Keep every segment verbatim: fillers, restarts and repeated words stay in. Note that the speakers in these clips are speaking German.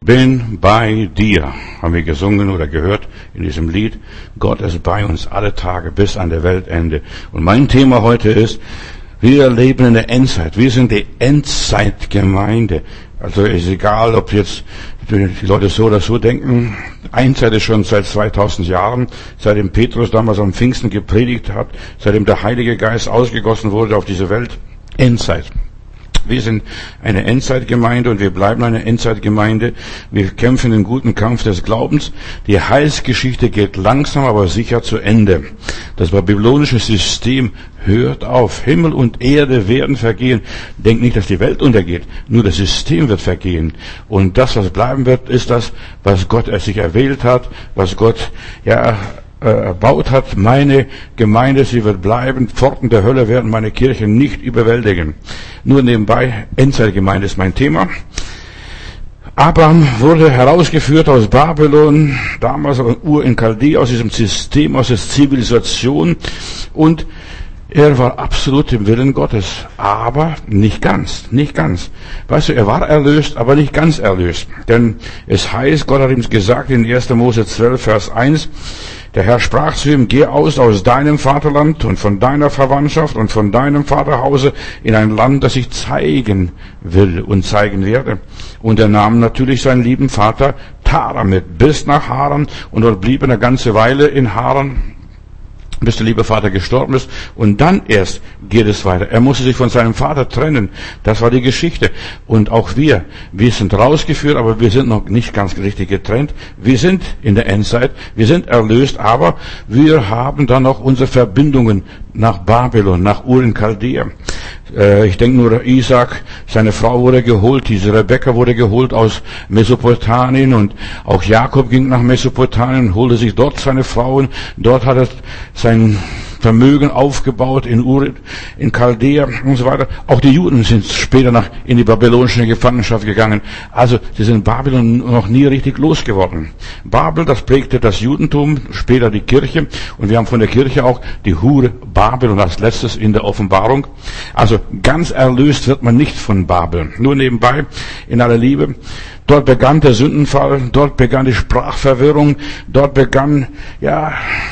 Bin bei dir, haben wir gesungen oder gehört in diesem Lied. Gott ist bei uns alle Tage bis an der Weltende. Und mein Thema heute ist, wir leben in der Endzeit. Wir sind die Endzeitgemeinde. Also ist egal, ob jetzt die Leute so oder so denken. Endzeit ist schon seit zweitausend Jahren, seitdem Petrus damals am Pfingsten gepredigt hat, seitdem der Heilige Geist ausgegossen wurde auf diese Welt. Endzeit. Wir sind eine Endzeitgemeinde und wir bleiben eine Endzeitgemeinde. Wir kämpfen den guten Kampf des Glaubens. Die Heilsgeschichte geht langsam, aber sicher zu Ende. Das babylonische System hört auf. Himmel und Erde werden vergehen. Denkt nicht, dass die Welt untergeht. Nur das System wird vergehen. Und das, was bleiben wird, ist das, was Gott sich erwählt hat, was Gott, ja, erbaut hat. Meine Gemeinde, sie wird bleiben. Pforten der Hölle werden meine Kirche nicht überwältigen. Nur nebenbei, Endzeitgemeinde ist mein Thema. Abraham wurde herausgeführt aus Babylon, damals Ur in Chaldea, aus diesem System, aus der Zivilisation, und er war absolut im Willen Gottes, aber nicht ganz, nicht ganz. Weißt du, er war erlöst, aber nicht ganz erlöst. Denn es heißt, Gott hat ihm gesagt in erster Mose zwölf, Vers eins, der Herr sprach zu ihm, geh aus aus deinem Vaterland und von deiner Verwandtschaft und von deinem Vaterhause in ein Land, das ich zeigen will und zeigen werde. Und er nahm natürlich seinen lieben Vater Tara mit bis nach Haran, und dort blieb er eine ganze Weile in Haran, bis der liebe Vater gestorben ist, und dann erst geht es weiter. Er musste sich von seinem Vater trennen. Das war die Geschichte. Und auch wir, wir sind rausgeführt, aber wir sind noch nicht ganz richtig getrennt. Wir sind in der Endzeit, wir sind erlöst, aber wir haben dann noch unsere Verbindungen nach Babylon, nach Ur in Chaldea. Ich denke nur, Isaac, seine Frau wurde geholt, diese Rebekka wurde geholt aus Mesopotamien, und auch Jakob ging nach Mesopotamien und holte sich dort seine Frauen. Dort hat er sein Vermögen aufgebaut in Ur, in Chaldea und so weiter. Auch die Juden sind später nach in die babylonische Gefangenschaft gegangen. Also sie sind Babylon noch nie richtig losgeworden. Babel, das prägte das Judentum, später die Kirche, und wir haben von der Kirche auch die Hure Babylon als letztes in der Offenbarung. Also ganz erlöst wird man nicht von Babel. Nur nebenbei, in aller Liebe. Dort begann der Sündenfall, dort begann die Sprachverwirrung, dort begann, ja,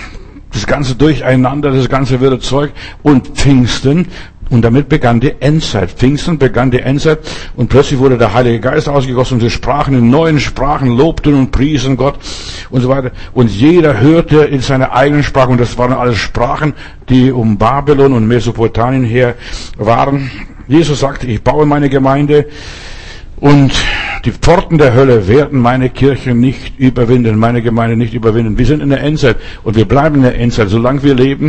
das ganze Durcheinander, das ganze wirre Zeug, und Pfingsten, und damit begann die Endzeit. Pfingsten begann die Endzeit, und plötzlich wurde der Heilige Geist ausgegossen, und sie sprachen in neuen Sprachen, lobten und priesen Gott und so weiter. Und jeder hörte in seiner eigenen Sprache, und das waren alles Sprachen, die um Babylon und Mesopotamien her waren. Jesus sagte, ich baue meine Gemeinde, und die Pforten der Hölle werden meine Kirche nicht überwinden, meine Gemeinde nicht überwinden. Wir sind in der Endzeit, und wir bleiben in der Endzeit, solange wir leben,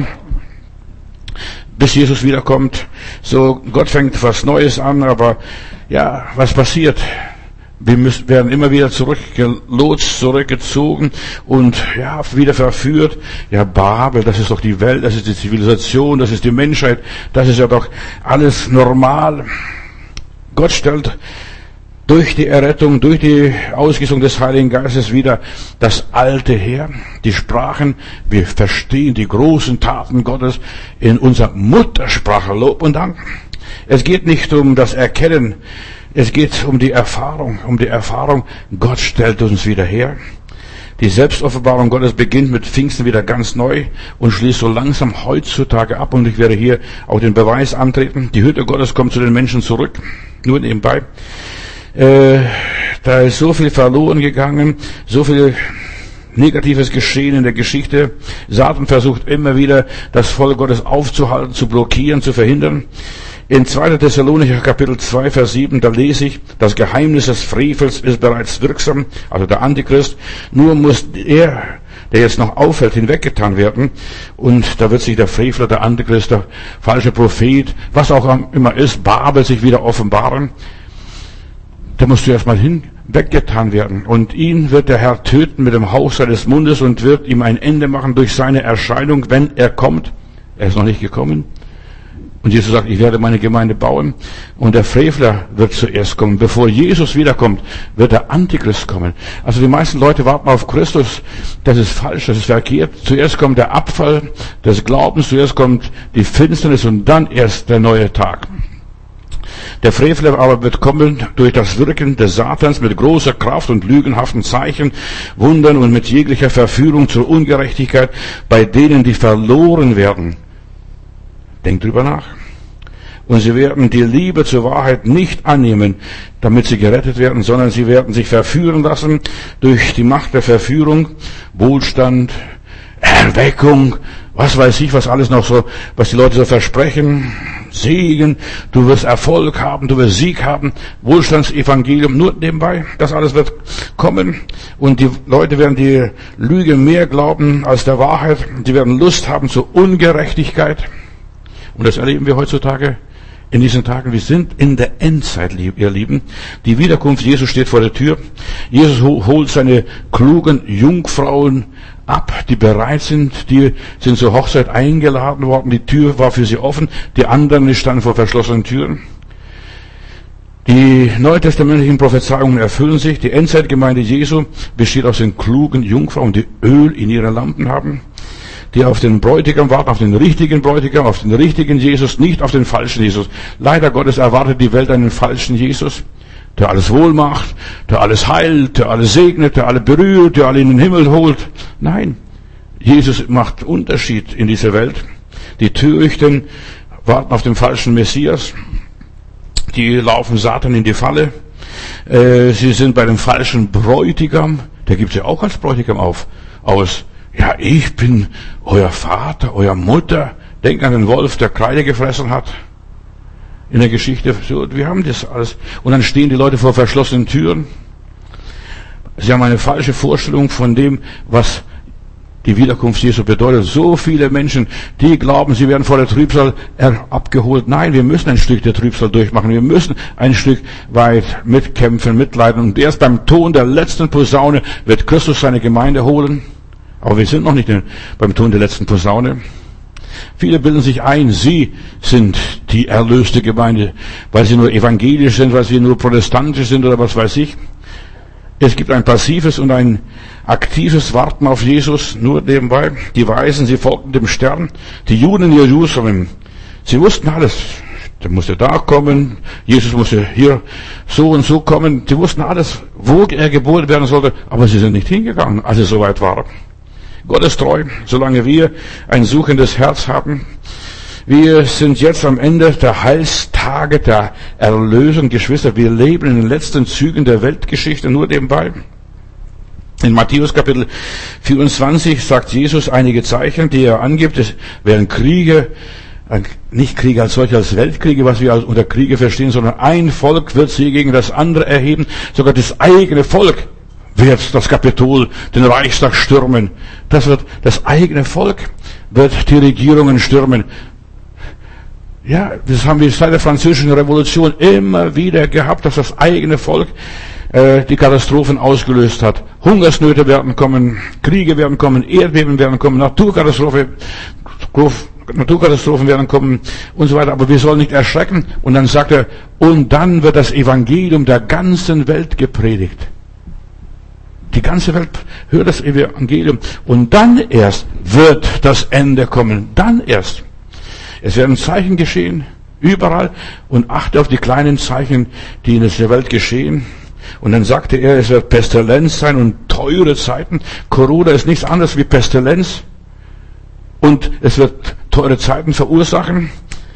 bis Jesus wiederkommt. So, Gott fängt was Neues an, aber ja, was passiert? Wir müssen, werden immer wieder zurückgelotst, zurückgezogen und ja, wieder verführt. Ja, Babel, das ist doch die Welt, das ist die Zivilisation, das ist die Menschheit, das ist ja doch alles normal. Gott stellt durch die Errettung, durch die Ausgießung des Heiligen Geistes wieder das Alte her. Die Sprachen, wir verstehen die großen Taten Gottes in unserer Muttersprache. Lob und Dank. Es geht nicht um das Erkennen, es geht um die Erfahrung, um die Erfahrung, Gott stellt uns wieder her. Die Selbstoffenbarung Gottes beginnt mit Pfingsten wieder ganz neu und schließt so langsam heutzutage ab, und ich werde hier auch den Beweis antreten. Die Hütte Gottes kommt zu den Menschen zurück, nur nebenbei. Äh, da ist so viel verloren gegangen, so viel Negatives geschehen in der Geschichte. Satan versucht immer wieder, das Volk Gottes aufzuhalten, zu blockieren, zu verhindern. In zweiter Thessalonicher Kapitel zwei, Vers sieben, da lese ich, das Geheimnis des Frevels ist bereits wirksam, also der Antichrist. Nur muss er, der jetzt noch auffällt, hinweggetan werden. Und da wird sich der Frevler, der Antichrist, der falsche Prophet, was auch immer ist, Babel, sich wieder offenbaren. Da musst du erstmal hin, weggetan werden. Und ihn wird der Herr töten mit dem Hauch seines Mundes und wird ihm ein Ende machen durch seine Erscheinung, wenn er kommt. Er ist noch nicht gekommen. Und Jesus sagt, ich werde meine Gemeinde bauen. Und der Frevler wird zuerst kommen. Bevor Jesus wiederkommt, wird der Antichrist kommen. Also die meisten Leute warten auf Christus. Das ist falsch, das ist verkehrt. Zuerst kommt der Abfall des Glaubens, zuerst kommt die Finsternis und dann erst der neue Tag. Der Frevler aber wird kommen durch das Wirken des Satans mit großer Kraft und lügenhaften Zeichen, Wundern und mit jeglicher Verführung zur Ungerechtigkeit bei denen, die verloren werden. Denkt drüber nach. Und sie werden die Liebe zur Wahrheit nicht annehmen, damit sie gerettet werden, sondern sie werden sich verführen lassen durch die Macht der Verführung, Wohlstand, Erweckung, was weiß ich, was alles noch so, was die Leute so versprechen, Segen, du wirst Erfolg haben, du wirst Sieg haben, Wohlstandsevangelium, nur nebenbei, das alles wird kommen und die Leute werden die Lüge mehr glauben als der Wahrheit, sie werden Lust haben zur Ungerechtigkeit und das erleben wir heutzutage. In diesen Tagen, wir sind in der Endzeit, ihr Lieben. Die Wiederkunft Jesu steht vor der Tür. Jesus holt seine klugen Jungfrauen ab, die bereit sind. Die sind zur Hochzeit eingeladen worden. Die Tür war für sie offen. Die anderen standen vor verschlossenen Türen. Die neutestamentlichen Prophezeiungen erfüllen sich. Die Endzeitgemeinde Jesu besteht aus den klugen Jungfrauen, die Öl in ihren Lampen haben, die auf den Bräutigam warten, auf den richtigen Bräutigam, auf den richtigen Jesus, nicht auf den falschen Jesus. Leider Gottes erwartet die Welt einen falschen Jesus, der alles wohl macht, der alles heilt, der alles segnet, der alle berührt, der alle in den Himmel holt. Nein, Jesus macht Unterschied in dieser Welt. Die Törichten warten auf den falschen Messias, die laufen Satan in die Falle. Äh, sie sind bei dem falschen Bräutigam, der gibt sie auch als Bräutigam auf, aus. Ja, ich bin euer Vater, euer Mutter. Denkt an den Wolf, der Kreide gefressen hat. In der Geschichte, so, wir haben das alles. Und dann stehen die Leute vor verschlossenen Türen. Sie haben eine falsche Vorstellung von dem, was die Wiederkunft Jesu bedeutet. So viele Menschen, die glauben, sie werden vor der Trübsal abgeholt. Nein, wir müssen ein Stück der Trübsal durchmachen. Wir müssen ein Stück weit mitkämpfen, mitleiden. Und erst beim Ton der letzten Posaune wird Christus seine Gemeinde holen. Aber wir sind noch nicht beim Ton der letzten Posaune. Viele bilden sich ein, sie sind die erlöste Gemeinde, weil sie nur evangelisch sind, weil sie nur protestantisch sind oder was weiß ich. Es gibt ein passives und ein aktives Warten auf Jesus, nur nebenbei. Die Weisen, sie folgten dem Stern. Die Juden in Jerusalem, sie wussten alles. Der musste da kommen, Jesus musste hier so und so kommen. Sie wussten alles, wo er geboren werden sollte, aber sie sind nicht hingegangen, als es soweit war. Gott ist treu, solange wir ein suchendes Herz haben. Wir sind jetzt am Ende der Heilstage der Erlösung, Geschwister. Wir leben in den letzten Zügen der Weltgeschichte, nur nebenbei. In Matthäus Kapitel vierundzwanzig sagt Jesus einige Zeichen, die er angibt. Es wären Kriege, nicht Kriege als solche, als Weltkriege, was wir unter Kriege verstehen, sondern ein Volk wird sie gegen das andere erheben. Sogar das eigene Volk wird das Kapitol, den Reichstag stürmen. Das wird, das eigene Volk wird die Regierungen stürmen. Ja, das haben wir seit der Französischen Revolution immer wieder gehabt, dass das eigene Volk äh, die Katastrophen ausgelöst hat. Hungersnöte werden kommen, Kriege werden kommen, Erdbeben werden kommen, Naturkatastrophe, Naturkatastrophen werden kommen und so weiter. Aber wir sollen nicht erschrecken. Und dann sagt er, und dann wird das Evangelium der ganzen Welt gepredigt. Die ganze Welt hört das Evangelium. Und dann erst wird das Ende kommen. Dann erst. Es werden Zeichen geschehen, überall. Und achte auf die kleinen Zeichen, die in der Welt geschehen. Und dann sagte er, es wird Pestilenz sein und teure Zeiten. Corona ist nichts anderes wie Pestilenz. Und es wird teure Zeiten verursachen.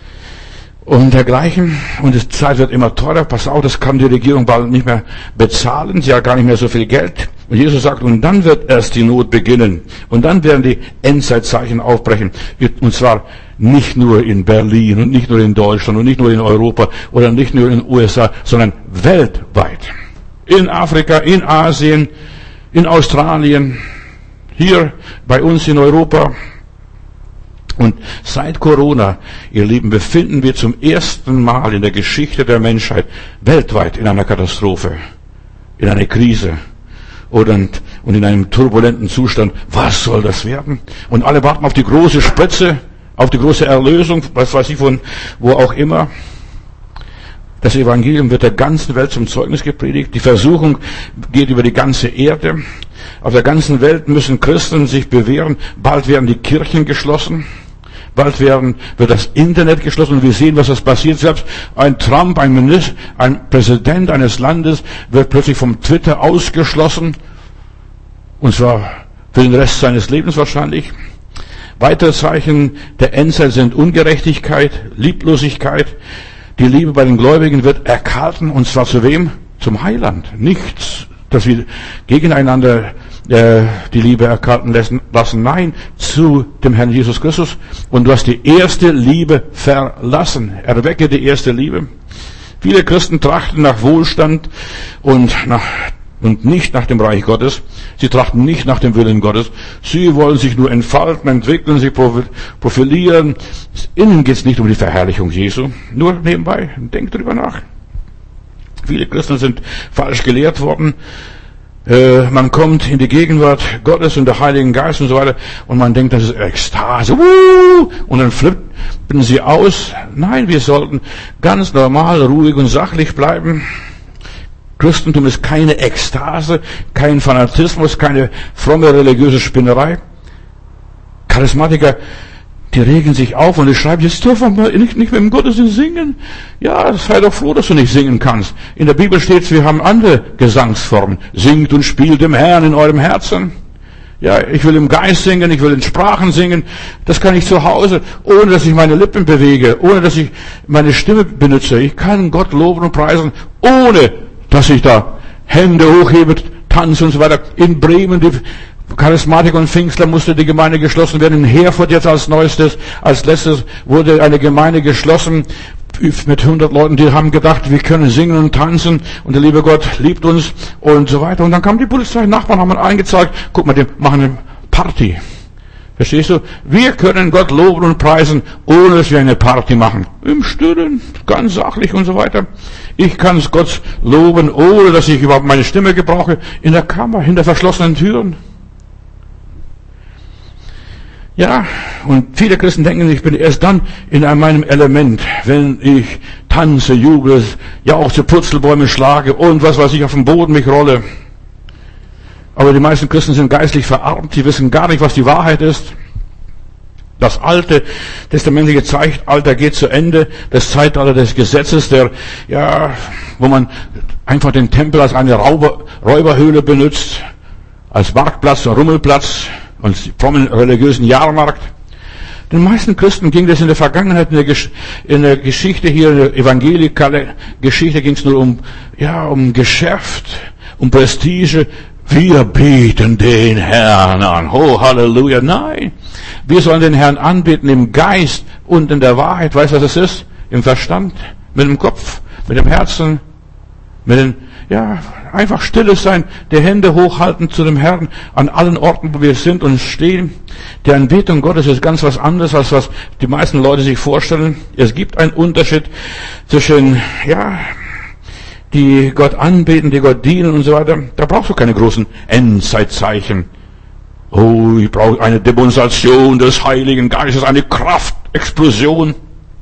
Und dergleichen. Und die Zeit wird immer teurer. Pass auf, das kann die Regierung bald nicht mehr bezahlen. Sie hat gar nicht mehr so viel Geld. Und Jesus sagt, und dann wird erst die Not beginnen. Und dann werden die Endzeitzeichen aufbrechen. Und zwar nicht nur in Berlin und nicht nur in Deutschland und nicht nur in Europa oder nicht nur in den U S A, sondern weltweit. In Afrika, in Asien, in Australien, hier bei uns in Europa. Und seit Corona, ihr Lieben, befinden wir zum ersten Mal in der Geschichte der Menschheit weltweit in einer Katastrophe, in einer Krise und, und in einem turbulenten Zustand. Was soll das werden? Und alle warten auf die große Spritze, auf die große Erlösung, was weiß ich von wo auch immer. Das Evangelium wird der ganzen Welt zum Zeugnis gepredigt. Die Versuchung geht über die ganze Erde. Auf der ganzen Welt müssen Christen sich bewähren. Bald werden die Kirchen geschlossen. Bald werden, wird das Internet geschlossen und wir sehen, was das passiert. Selbst ein Trump, ein Minister, ein Präsident eines Landes wird plötzlich vom Twitter ausgeschlossen. Und zwar für den Rest seines Lebens wahrscheinlich. Weitere Zeichen der Endzeit sind Ungerechtigkeit, Lieblosigkeit. Die Liebe bei den Gläubigen wird erkalten, und zwar zu wem? Zum Heiland. Nichts, dass wir gegeneinander äh, die Liebe erkalten lassen. Nein, zu dem Herrn Jesus Christus. Und du hast die erste Liebe verlassen. Erwecke die erste Liebe. Viele Christen trachten nach Wohlstand und nach und nicht nach dem Reich Gottes. Sie trachten nicht nach dem Willen Gottes. Sie wollen sich nur entfalten, entwickeln, sich profilieren. Ihnen geht es nicht um die Verherrlichung Jesu. Nur nebenbei, denkt drüber nach. Viele Christen sind falsch gelehrt worden. Äh, man kommt in die Gegenwart Gottes und der Heiligen Geist und so weiter und man denkt, das ist Ekstase. Uh, und dann flippen sie aus. Nein, wir sollten ganz normal, ruhig und sachlich bleiben. Christentum ist keine Ekstase, kein Fanatismus, keine fromme religiöse Spinnerei. Charismatiker, die regen sich auf und die schreiben, jetzt dürfen wir nicht, nicht mit dem Gottesdienst singen. Ja, sei doch froh, dass du nicht singen kannst. In der Bibel steht, wir haben andere Gesangsformen. Singt und spielt dem Herrn in eurem Herzen. Ja, ich will im Geist singen, ich will in Sprachen singen. Das kann ich zu Hause, ohne dass ich meine Lippen bewege, ohne dass ich meine Stimme benutze. Ich kann Gott loben und preisen, ohne dass ich da Hände hochhebe, tanze und so weiter. In Bremen, die Charismatiker und Pfingstler musste die Gemeinde geschlossen werden. In Herford jetzt als neuestes, als letztes wurde eine Gemeinde geschlossen mit hundert Leuten, die haben gedacht, wir können singen und tanzen und der liebe Gott liebt uns und so weiter. Und dann kam die Polizei, Nachbarn haben eingezeigt, guck mal, die machen eine Party. Verstehst du? Wir können Gott loben und preisen, ohne dass wir eine Party machen. Im Stillen, ganz sachlich und so weiter. Ich kann Gott loben, ohne dass ich überhaupt meine Stimme gebrauche, in der Kammer, hinter verschlossenen Türen. Ja, und viele Christen denken, ich bin erst dann in meinem Element, wenn ich tanze, jubel, ja auch zu Purzelbäume schlage und was weiß ich, auf dem Boden mich rolle. Aber die meisten Christen sind geistlich verarmt, sie wissen gar nicht, was die Wahrheit ist. Das alte testamentliche Zeitalter geht zu Ende, das Zeitalter des Gesetzes, der, ja, wo man einfach den Tempel als eine Rauber, Räuberhöhle benutzt, als Marktplatz, Rummelplatz und frommen religiösen Jahrmarkt. Den meisten Christen ging das in der Vergangenheit, in der, Gesch- in der Geschichte hier, in der evangelikalen Geschichte ging es nur um, ja, um Geschäft, um Prestige. Wir beten den Herrn an. Oh, Halleluja. Nein. Wir sollen den Herrn anbeten im Geist und in der Wahrheit. Weißt du, was es ist? Im Verstand, mit dem Kopf, mit dem Herzen, mit den, ja, einfach stilles sein, die Hände hochhalten zu dem Herrn an allen Orten, wo wir sind und stehen. Die Anbetung Gottes ist ganz was anderes, als was die meisten Leute sich vorstellen. Es gibt einen Unterschied zwischen, ja, die Gott anbeten, die Gott dienen und so weiter. Da brauchst du keine großen Endzeitzeichen. Oh, ich brauche eine Demonstration des Heiligen Geistes, eine Kraftexplosion.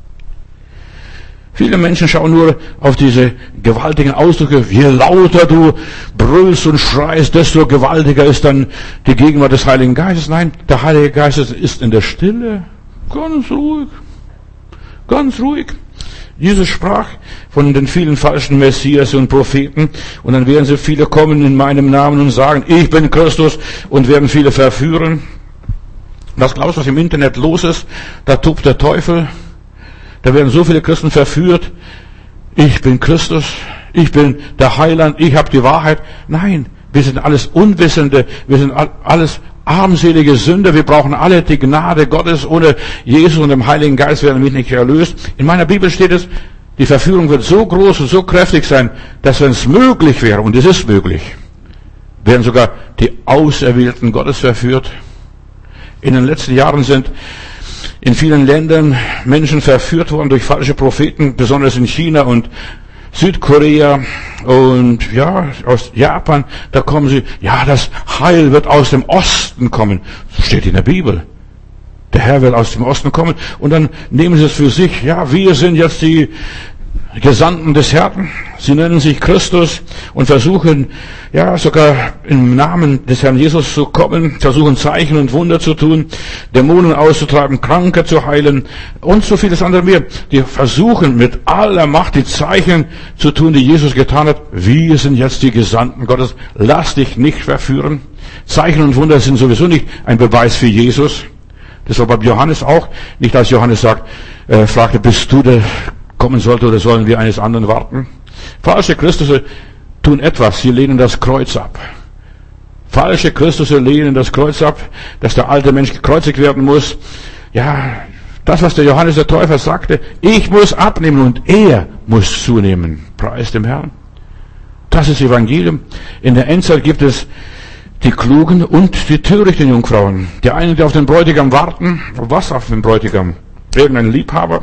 Viele Menschen schauen nur auf diese gewaltigen Ausdrücke. Je lauter du brüllst und schreist, desto gewaltiger ist dann die Gegenwart des Heiligen Geistes. Nein, der Heilige Geist ist in der Stille. Ganz ruhig. Ganz ruhig. Jesus sprach von den vielen falschen Messias und Propheten und dann werden sie viele kommen in meinem Namen und sagen, ich bin Christus und werden viele verführen. Was glaubst du, was im Internet los ist? Da tobt der Teufel. Da werden so viele Christen verführt. Ich bin Christus. Ich bin der Heiland. Ich habe die Wahrheit. Nein, wir sind alles Unwissende. Wir sind alles armselige Sünder. Wir brauchen alle die Gnade Gottes. Ohne Jesus und dem Heiligen Geist werden wir nicht erlöst. In meiner Bibel steht es, die Verführung wird so groß und so kräftig sein, dass wenn es möglich wäre, und es ist möglich, werden sogar die Auserwählten Gottes verführt. In den letzten Jahren sind in vielen Ländern Menschen verführt worden durch falsche Propheten, besonders in China und Südkorea und ja, aus Japan, da kommen sie, ja, das Heil wird aus dem Osten kommen. So steht in der Bibel. Der Herr will aus dem Osten kommen und dann nehmen sie es für sich, ja, wir sind jetzt die Gesandten des Herrn. Sie nennen sich Christus und versuchen, ja, sogar im Namen des Herrn Jesus zu kommen, versuchen Zeichen und Wunder zu tun, Dämonen auszutreiben, Kranke zu heilen und so vieles andere mehr. Die versuchen mit aller Macht die Zeichen zu tun, die Jesus getan hat. Wir sind jetzt die Gesandten Gottes. Lass dich nicht verführen. Zeichen und Wunder sind sowieso nicht ein Beweis für Jesus. Das war bei Johannes auch. Nicht, als Johannes sagt, äh, fragte, bist du der kommen sollte oder sollen wir eines anderen warten? Falsche Christusse tun etwas, sie lehnen das Kreuz ab. Falsche Christusse lehnen das Kreuz ab, dass der alte Mensch gekreuzigt werden muss. Ja, das, was der Johannes der Täufer sagte, ich muss abnehmen und er muss zunehmen. Preis dem Herrn. Das ist Evangelium. In der Endzeit gibt es die Klugen und die törichten Jungfrauen. Die einen, die auf den Bräutigam warten. Was auf den Bräutigam? Irgendein Liebhaber.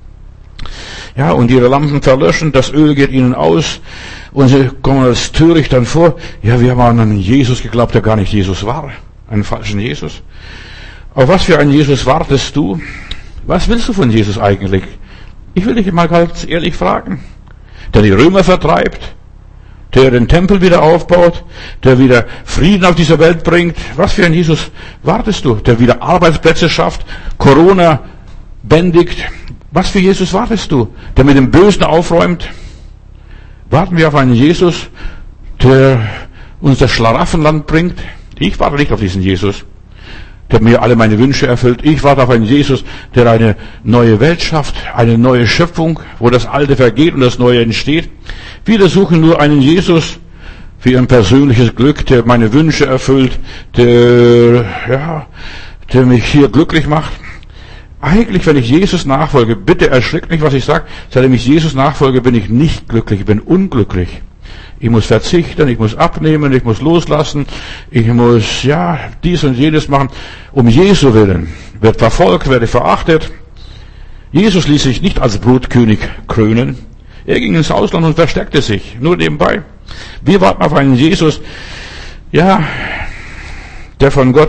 Ja, und ihre Lampen verlöschen, das Öl geht ihnen aus und sie kommen als töricht dann vor. Ja, wir haben an einen Jesus geglaubt, der gar nicht Jesus war. Einen falschen Jesus. Auf was für einen Jesus wartest du? Was willst du von Jesus eigentlich? Ich will dich mal ganz ehrlich fragen. Der die Römer vertreibt, der den Tempel wieder aufbaut, der wieder Frieden auf dieser Welt bringt. Was für einen Jesus wartest du? Der wieder Arbeitsplätze schafft, Corona bändigt. Was für Jesus wartest du? Der mit dem Bösen aufräumt? Warten wir auf einen Jesus, der uns das Schlaraffenland bringt? Ich warte nicht auf diesen Jesus, der mir alle meine Wünsche erfüllt. Ich warte auf einen Jesus, der eine neue Welt schafft, eine neue Schöpfung, wo das Alte vergeht und das Neue entsteht. Viele suchen nur einen Jesus für ihr persönliches Glück, der meine Wünsche erfüllt, der, ja, der mich hier glücklich macht. Eigentlich, wenn ich Jesus nachfolge, bitte erschrickt nicht, was ich sage, seitdem ich Jesus nachfolge, bin ich nicht glücklich, ich bin unglücklich. Ich muss verzichten, ich muss abnehmen, ich muss loslassen, ich muss, ja, dies und jenes machen. Um Jesu willen wird verfolgt, werde verachtet. Jesus ließ sich nicht als Brutkönig krönen. Er ging ins Ausland und versteckte sich, nur nebenbei. Wir warten auf einen Jesus, ja, der von Gott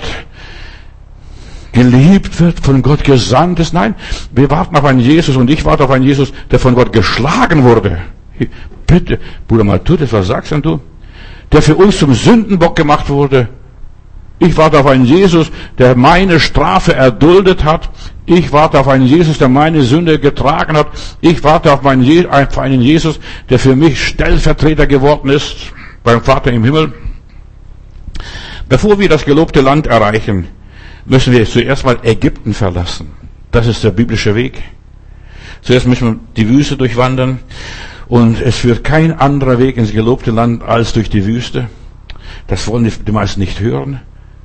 geliebt wird, von Gott gesandt ist. Nein, wir warten auf einen Jesus und ich warte auf einen Jesus, der von Gott geschlagen wurde. Bitte, Bruder Matthäus, was sagst denn du? Der für uns zum Sündenbock gemacht wurde. Ich warte auf einen Jesus, der meine Strafe erduldet hat. Ich warte auf einen Jesus, der meine Sünde getragen hat. Ich warte auf einen, Je- auf einen Jesus, der für mich Stellvertreter geworden ist beim Vater im Himmel. Bevor wir das gelobte Land erreichen, müssen wir zuerst mal Ägypten verlassen. Das ist der biblische Weg. Zuerst müssen wir die Wüste durchwandern. Und es führt kein anderer Weg ins gelobte Land als durch die Wüste. Das wollen die, die meisten nicht hören.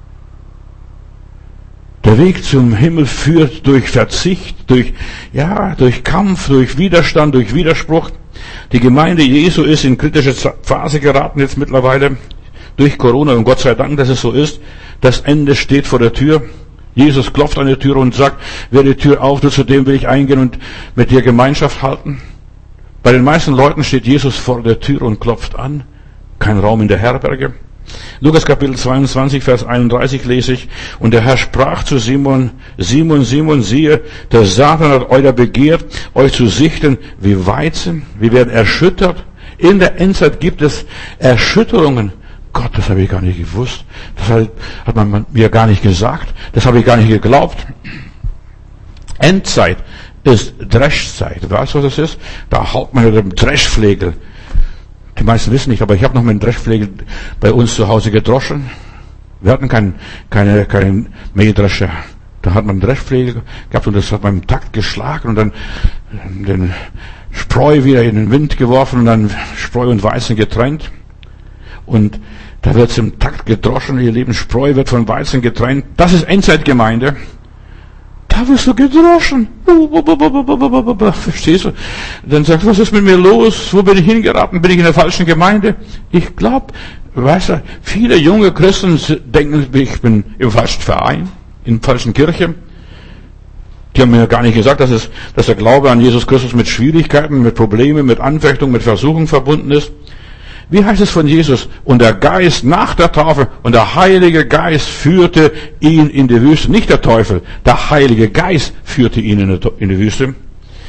Der Weg zum Himmel führt durch Verzicht, durch, ja, durch Kampf, durch Widerstand, durch Widerspruch. Die Gemeinde Jesu ist in kritische Phase geraten jetzt mittlerweile. Durch Corona, und Gott sei Dank, dass es so ist. Das Ende steht vor der Tür. Jesus klopft an die Tür und sagt, wer die Tür auftut, zu dem will ich eingehen und mit dir Gemeinschaft halten. Bei den meisten Leuten steht Jesus vor der Tür und klopft an. Kein Raum in der Herberge. Lukas Kapitel zweiundzwanzig, Vers einunddreißig lese ich. Und der Herr sprach zu Simon, Simon, Simon, siehe, der Satan hat euer begehrt, euch zu sichten wie Weizen. Wir werden erschüttert. In der Endzeit gibt es Erschütterungen. Gott, das habe ich gar nicht gewusst. Das hat man mir gar nicht gesagt. Das habe ich gar nicht geglaubt. Endzeit ist Dreschzeit. Weißt du, was das ist? Da haut man mit dem Dreschflegel. Die meisten wissen nicht, aber ich habe noch mit dem Dreschflegel bei uns zu Hause gedroschen. Wir hatten kein, keine, keine Mähdrescher. Da hat man einen Dreschflegel gehabt und das hat man im Takt geschlagen und dann den Spreu wieder in den Wind geworfen und dann Spreu und Weizen getrennt. Und da wird es im Takt gedroschen, ihr Lieben, Spreu wird von Weizen getrennt. Das ist Endzeitgemeinde. Da wirst du gedroschen. Verstehst du? Dann sagst du, was ist mit mir los? Wo bin ich hingeraten? Bin ich in der falschen Gemeinde? Ich glaube, weißt du, viele junge Christen denken, ich bin im falschen Verein, in der falschen Kirche. Die haben mir gar nicht gesagt, dass, es, dass der Glaube an Jesus Christus mit Schwierigkeiten, mit Problemen, mit Anfechtung, mit Versuchung verbunden ist. Wie heißt es von Jesus? Und der Geist nach der Taufe und der Heilige Geist führte ihn in die Wüste. Nicht der Teufel, der Heilige Geist führte ihn in die Wüste.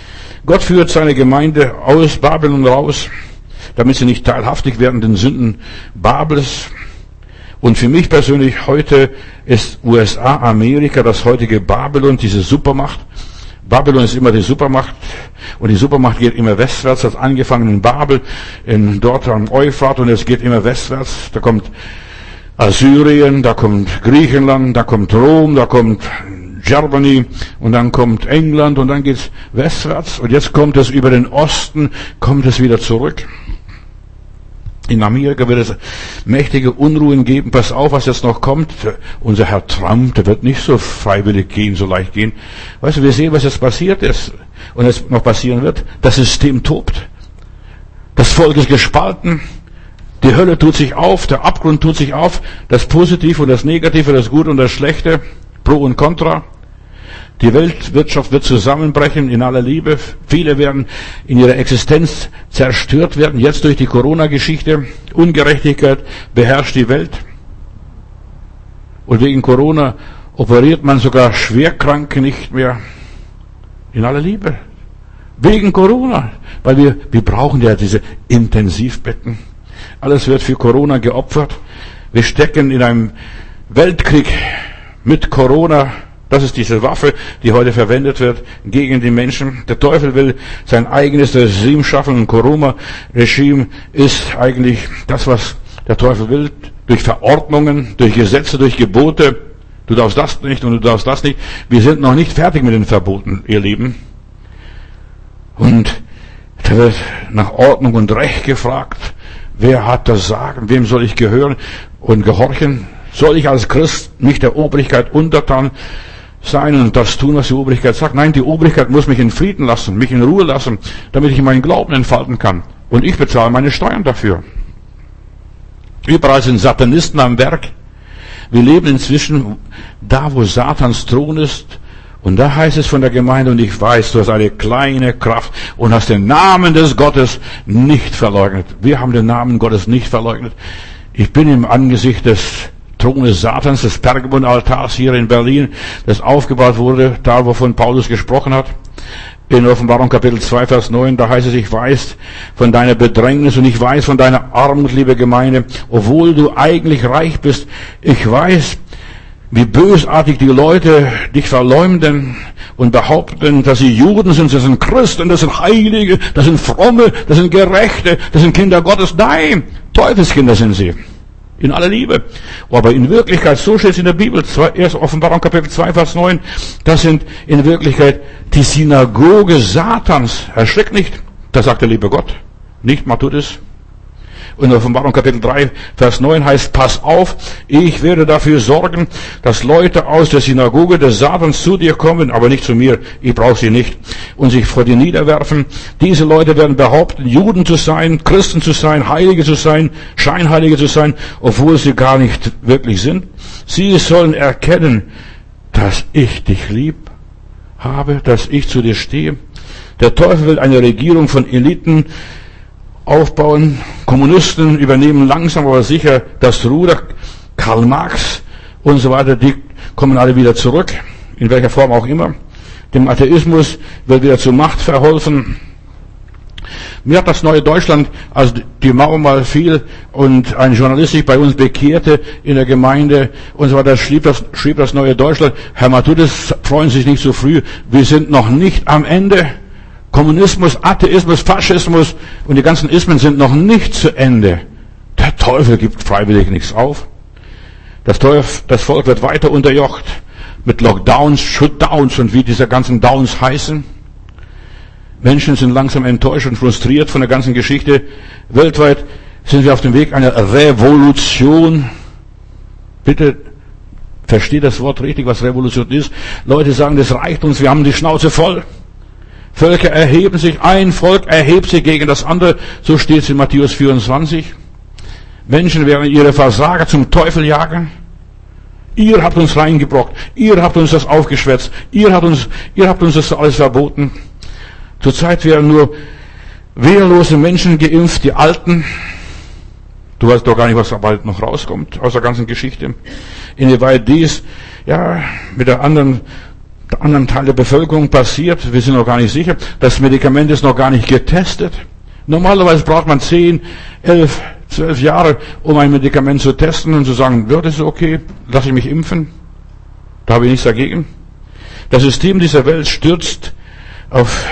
Gott führt seine Gemeinde aus Babylon raus, damit sie nicht teilhaftig werden den Sünden Babels. Und für mich persönlich heute ist U S A, Amerika, das heutige Babylon, diese Supermacht. Babylon ist immer die Supermacht und die Supermacht geht immer westwärts, hat angefangen in Babel, in, dort am Euphrat und es geht immer westwärts. Da kommt Assyrien, da kommt Griechenland, da kommt Rom, da kommt Germany und dann kommt England und dann geht's westwärts und jetzt kommt es über den Osten, kommt es wieder zurück. In Amerika wird es mächtige Unruhen geben. Pass auf, was jetzt noch kommt. Unser Herr Trump, der wird nicht so freiwillig gehen, so leicht gehen. Weißt du, wir sehen, was jetzt passiert ist und jetzt noch passieren wird. Das System tobt. Das Volk ist gespalten. Die Hölle tut sich auf, der Abgrund tut sich auf. Das Positive und das Negative, das Gute und das Schlechte, Pro und Contra. Die Weltwirtschaft wird zusammenbrechen in aller Liebe. Viele werden in ihrer Existenz zerstört werden. Jetzt durch die Corona-Geschichte. Ungerechtigkeit beherrscht die Welt. Und wegen Corona operiert man sogar Schwerkranke nicht mehr. In aller Liebe. Wegen Corona. Weil wir, wir brauchen ja diese Intensivbetten. Alles wird für Corona geopfert. Wir stecken in einem Weltkrieg mit Corona. Das ist diese Waffe, die heute verwendet wird gegen die Menschen. Der Teufel will sein eigenes Regime schaffen. Ein Corona-Regime ist eigentlich das, was der Teufel will. Durch Verordnungen, durch Gesetze, durch Gebote. Du darfst das nicht und du darfst das nicht. Wir sind noch nicht fertig mit den Verboten, ihr Lieben. Und da wird nach Ordnung und Recht gefragt. Wer hat das Sagen? Wem soll ich gehören und gehorchen? Soll ich als Christ nicht der Obrigkeit untertan sein und das tun, was die Obrigkeit sagt? Nein, die Obrigkeit muss mich in Frieden lassen, mich in Ruhe lassen, damit ich meinen Glauben entfalten kann. Und ich bezahle meine Steuern dafür. Überall sind Satanisten am Werk. Wir leben inzwischen da, wo Satans Thron ist. Und da heißt es von der Gemeinde, und ich weiß, du hast eine kleine Kraft und hast den Namen des Gottes nicht verleugnet. Wir haben den Namen Gottes nicht verleugnet. Ich bin im Angesicht des Thrones Satans, des Pergamon-Altars hier in Berlin, das aufgebaut wurde, da wovon Paulus gesprochen hat. In Offenbarung Kapitel zwei, Vers neun, da heißt es, ich weiß von deiner Bedrängnis und ich weiß von deiner Armut, liebe Gemeinde, obwohl du eigentlich reich bist. Ich weiß, wie bösartig die Leute dich verleumden und behaupten, dass sie Juden sind, das sind Christen, das sind Heilige, das sind Fromme, das sind Gerechte, das sind Kinder Gottes. Nein, Teufelskinder sind sie. In aller Liebe. Aber in Wirklichkeit, so steht es in der Bibel, erst Offenbarung Kapitel zwei, Vers neun, das sind in Wirklichkeit die Synagoge Satans. Erschreckt nicht, das sagt der liebe Gott. Nicht, man tut es. Und in Offenbarung Kapitel drei, Vers neun heißt, pass auf, ich werde dafür sorgen, dass Leute aus der Synagoge des Satans zu dir kommen, aber nicht zu mir, ich brauche sie nicht, und sich vor dir niederwerfen. Diese Leute werden behaupten, Juden zu sein, Christen zu sein, Heilige zu sein, Scheinheilige zu sein, obwohl sie gar nicht wirklich sind. Sie sollen erkennen, dass ich dich lieb habe, dass ich zu dir stehe. Der Teufel will eine Regierung von Eliten aufbauen. Kommunisten übernehmen langsam aber sicher das Ruder. Karl Marx und so weiter, die kommen alle wieder zurück, in welcher Form auch immer. Dem Atheismus wird wieder zur Macht verholfen. Mir hat das neue Deutschland, als die Mauer mal fiel und ein Journalist sich bei uns bekehrte in der Gemeinde und so weiter, schrieb das, schrieb das neue Deutschland, Herr Matthäus, freuen Sie sich nicht so früh, wir sind noch nicht am Ende. Kommunismus, Atheismus, Faschismus und die ganzen Ismen sind noch nicht zu Ende. Der Teufel gibt freiwillig nichts auf. Das, Teufel, das Volk wird weiter unterjocht mit Lockdowns, Shutdowns und wie diese ganzen Downs heißen. Menschen sind langsam enttäuscht und frustriert von der ganzen Geschichte. Weltweit sind wir auf dem Weg einer Revolution. Bitte versteht das Wort richtig, was Revolution ist. Leute sagen, das reicht uns, wir haben die Schnauze voll. Völker erheben sich, ein Volk erhebt sich gegen das andere, so steht es in Matthäus vierundzwanzig. Menschen werden ihre Versager zum Teufel jagen. Ihr habt uns reingebrockt, ihr habt uns das aufgeschwätzt, ihr habt uns, ihr habt uns das alles verboten. Zurzeit werden nur wehrlose Menschen geimpft, die Alten. Du weißt doch gar nicht, was da bald noch rauskommt aus der ganzen Geschichte. Inwieweit dies, ja, mit der anderen anderen Teil der Bevölkerung passiert. Wir sind noch gar nicht sicher. Das Medikament ist noch gar nicht getestet. Normalerweise braucht man zehn, elf, zwölf Jahre, um ein Medikament zu testen und zu sagen, wird es okay, lasse ich mich impfen? Da habe ich nichts dagegen. Das System dieser Welt stürzt auf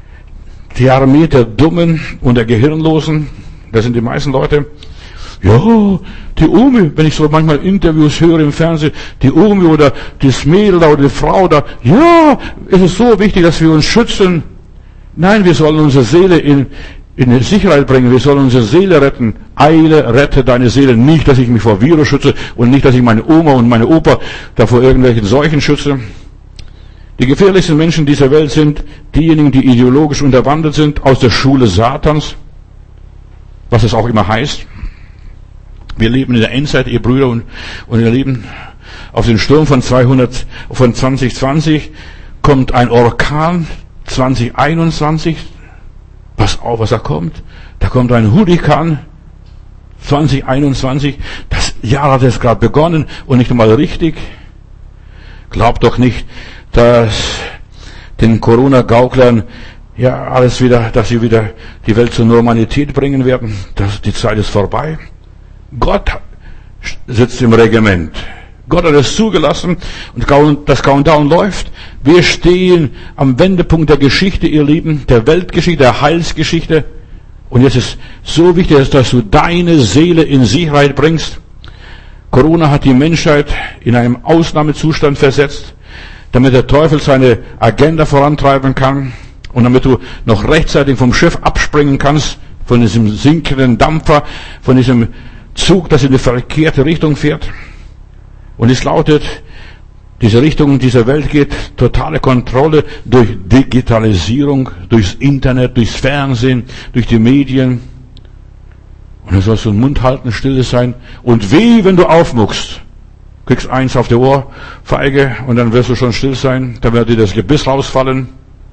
die Armee der Dummen und der Gehirnlosen. Das sind die meisten Leute. Ja, die Omi, wenn ich so manchmal Interviews höre im Fernsehen, die Omi oder das Mädel oder die Frau da, ja, es ist so wichtig, dass wir uns schützen. Nein, wir sollen unsere Seele in, in Sicherheit bringen, wir sollen unsere Seele retten. Eile, rette deine Seele. Nicht, dass ich mich vor Virus schütze und nicht, dass ich meine Oma und meine Opa da vor irgendwelchen Seuchen schütze. Die gefährlichsten Menschen dieser Welt sind diejenigen, die ideologisch unterwandert sind, aus der Schule Satans, was es auch immer heißt. Wir leben in der Endzeit, ihr Brüder, und, und ihr Lieben, auf den Sturm von zweihundert, von zwanzig zwanzig kommt ein Orkan, zwanzig einundzwanzig. Pass auf, was da kommt. Da kommt ein Hurrikan, zwanzig einundzwanzig. Das Jahr hat jetzt gerade begonnen und nicht einmal richtig. Glaubt doch nicht, dass den Corona-Gauklern ja alles wieder, dass sie wieder die Welt zur Normalität bringen werden. Das, die Zeit ist vorbei. Gott sitzt im Regiment. Gott hat es zugelassen und das Countdown läuft. Wir stehen am Wendepunkt der Geschichte, ihr Lieben, der Weltgeschichte, der Heilsgeschichte. Und jetzt ist so wichtig, dass du deine Seele in Sicherheit bringst. Corona hat die Menschheit in einem Ausnahmezustand versetzt, damit der Teufel seine Agenda vorantreiben kann und damit du noch rechtzeitig vom Schiff abspringen kannst, von diesem sinkenden Dampfer, von diesem Zug, das in die verkehrte Richtung fährt. Und es lautet, diese Richtung dieser Welt geht totale Kontrolle durch Digitalisierung, durchs Internet, durchs Fernsehen, durch die Medien. Und dann sollst du den Mund halten, stille sein. Und weh, wenn du aufmuckst. Kriegst eins auf die Ohrfeige und dann wirst du schon still sein. Dann wird dir das Gebiss rausfallen.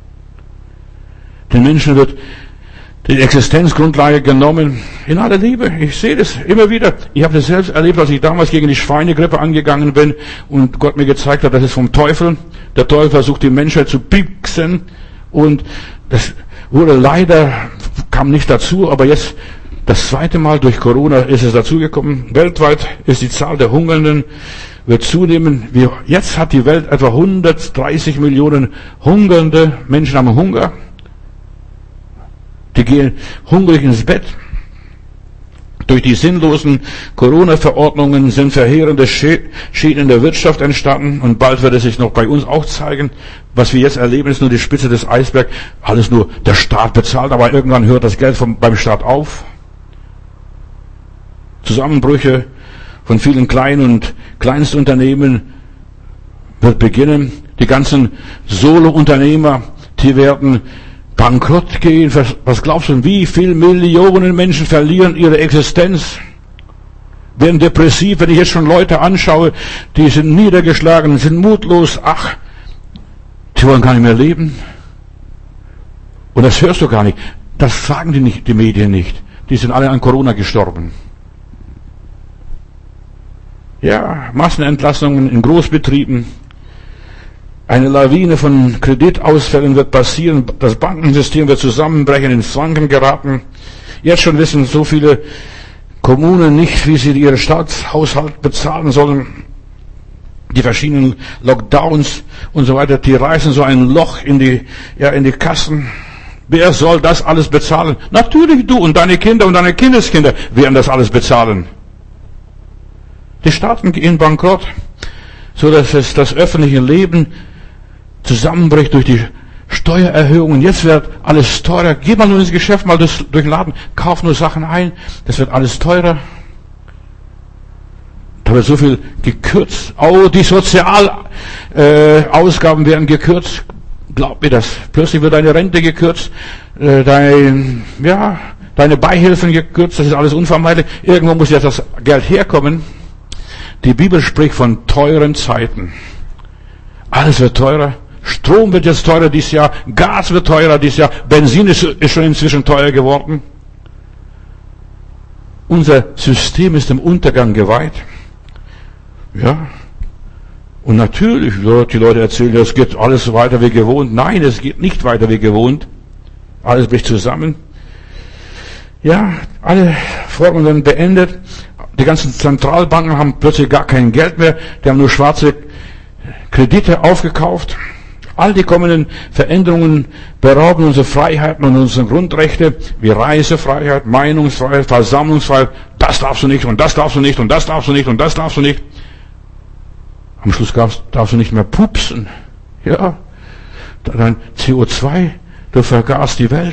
Den Menschen wird die Existenzgrundlage genommen, in aller Liebe. Ich sehe das immer wieder. Ich habe das selbst erlebt, als ich damals gegen die Schweinegrippe angegangen bin und Gott mir gezeigt hat, das ist vom Teufel. Der Teufel versucht, die Menschheit zu pieksen und das wurde leider, kam nicht dazu, aber jetzt das zweite Mal durch Corona ist es dazugekommen. Weltweit ist die Zahl der Hungernden wird zunehmen. Wir, jetzt hat die Welt etwa hundertdreißig Millionen hungernde Menschen am Hunger. Die gehen hungrig ins Bett. Durch die sinnlosen Corona-Verordnungen sind verheerende Schäden in der Wirtschaft entstanden und bald wird es sich noch bei uns auch zeigen. Was wir jetzt erleben, ist nur die Spitze des Eisbergs. Alles nur der Staat bezahlt, aber irgendwann hört das Geld vom, beim Staat auf. Zusammenbrüche von vielen kleinen und Kleinstunternehmen wird beginnen. Die ganzen Solo-Unternehmer, die werden bankrott gehen. Was glaubst du, wie viele Millionen Menschen verlieren ihre Existenz? Werden depressiv, wenn ich jetzt schon Leute anschaue, die sind niedergeschlagen, sind mutlos, ach, die wollen gar nicht mehr leben. Und das hörst du gar nicht. Das sagen die nicht, die Medien nicht. Die sind alle an Corona gestorben. Ja, Massenentlassungen in Großbetrieben. Eine Lawine von Kreditausfällen wird passieren. Das Bankensystem wird zusammenbrechen, ins Wanken geraten. Jetzt schon wissen so viele Kommunen nicht, wie sie ihren Staatshaushalt bezahlen sollen. Die verschiedenen Lockdowns und so weiter, die reißen so ein Loch in die, ja, in die Kassen. Wer soll das alles bezahlen? Natürlich du und deine Kinder und deine Kindeskinder werden das alles bezahlen. Die Staaten gehen bankrott, so dass es das öffentliche Leben zusammenbricht durch die Steuererhöhungen. Jetzt wird alles teurer. Geh mal nur ins Geschäft, mal durch den Laden, kauf nur Sachen ein. Das wird alles teurer. Da wird so viel gekürzt. Oh, die Sozialausgaben äh, werden gekürzt. Glaub mir das. Plötzlich wird deine Rente gekürzt, äh, dein, ja, deine Beihilfen gekürzt. Das ist alles unvermeidlich. Irgendwo muss jetzt das Geld herkommen. Die Bibel spricht von teuren Zeiten. Alles wird teurer. Strom wird jetzt teurer dieses Jahr. Gas wird teurer dieses Jahr. Benzin ist, ist schon inzwischen teuer geworden. Unser System ist dem Untergang geweiht. Ja. Und natürlich, die Leute erzählen, es geht alles weiter wie gewohnt. Nein, es geht nicht weiter wie gewohnt. Alles bricht zusammen. Ja, alle Formen werden beendet. Die ganzen Zentralbanken haben plötzlich gar kein Geld mehr. Die haben nur schwarze Kredite aufgekauft. All die kommenden Veränderungen berauben unsere Freiheiten und unsere Grundrechte, wie Reisefreiheit, Meinungsfreiheit, Versammlungsfreiheit. Das darfst du nicht und das darfst du nicht und das darfst du nicht und das darfst du nicht. Am Schluss darfst du nicht mehr pupsen. Ja, dein C O zwei, du vergaßt die Welt.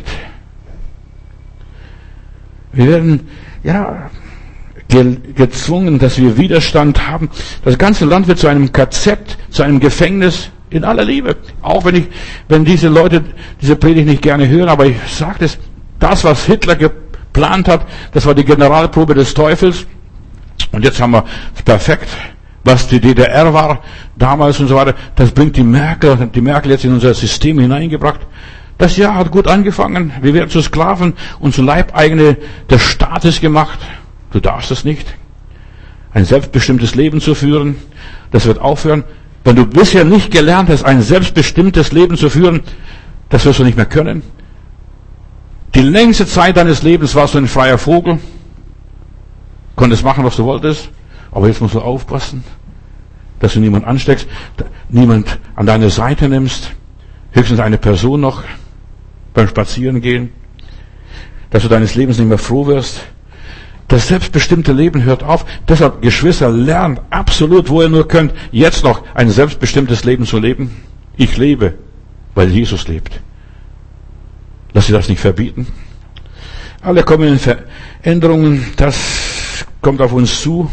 Wir werden, ja, gezwungen, dass wir Widerstand haben. Das ganze Land wird zu einem K Z, zu einem Gefängnis in aller Liebe. Auch wenn ich, wenn diese Leute diese Predigt nicht gerne hören, aber ich sage es, das, was Hitler geplant hat, das war die Generalprobe des Teufels. Und jetzt haben wir perfekt, was die D D R war damals und so weiter. Das bringt die Merkel, die Merkel jetzt in unser System hineingebracht. Das Jahr hat gut angefangen. Wir werden zu Sklaven und zu Leibeigene des Staates gemacht. Du darfst es nicht. Ein selbstbestimmtes Leben zu führen, das wird aufhören. Wenn du bisher nicht gelernt hast, ein selbstbestimmtes Leben zu führen, das wirst du nicht mehr können. Die längste Zeit deines Lebens warst du ein freier Vogel, konntest machen, was du wolltest, aber jetzt musst du aufpassen, dass du niemand ansteckst, niemand an deine Seite nimmst, höchstens eine Person noch beim Spazierengehen, dass du deines Lebens nicht mehr froh wirst. Das selbstbestimmte Leben hört auf. Deshalb, Geschwister, lernt absolut, wo ihr nur könnt, jetzt noch ein selbstbestimmtes Leben zu leben. Ich lebe, weil Jesus lebt. Lass dir das nicht verbieten. Alle kommenden Veränderungen, das kommt auf uns zu.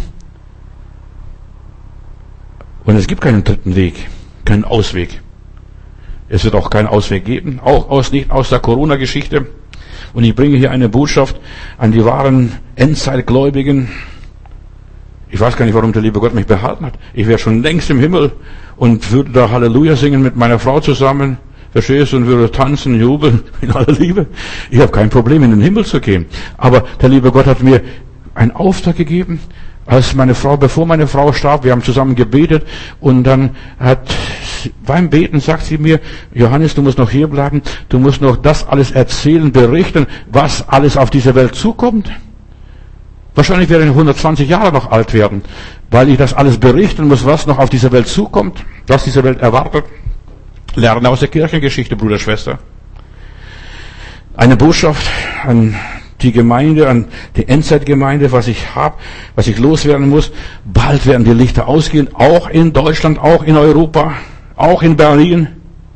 Und es gibt keinen dritten Weg, keinen Ausweg. Es wird auch keinen Ausweg geben, auch aus, nicht aus der Corona-Geschichte. Und ich bringe hier eine Botschaft an die wahren Endzeitgläubigen. Ich weiß gar nicht, warum der liebe Gott mich behalten hat. Ich wäre schon längst im Himmel und würde da Halleluja singen mit meiner Frau zusammen. Verstehst du? Und würde tanzen, jubeln in aller Liebe. Ich habe kein Problem, in den Himmel zu gehen. Aber der liebe Gott hat mir einen Auftrag gegeben, als meine Frau, bevor meine Frau starb, wir haben zusammen gebetet und dann hat, beim Beten sagt sie mir, Johannes, du musst noch hier bleiben, du musst noch das alles erzählen, berichten, was alles auf diese Welt zukommt. Wahrscheinlich werde ich hundertzwanzig Jahre noch alt werden, weil ich das alles berichten muss, was noch auf diese Welt zukommt, was diese Welt erwartet. Lerne aus der Kirchengeschichte, Bruder, Schwester. Eine Botschaft an die Gemeinde, an die Endzeitgemeinde, was ich habe, was ich loswerden muss. Bald werden die Lichter ausgehen, auch in Deutschland, auch in Europa, auch in Berlin.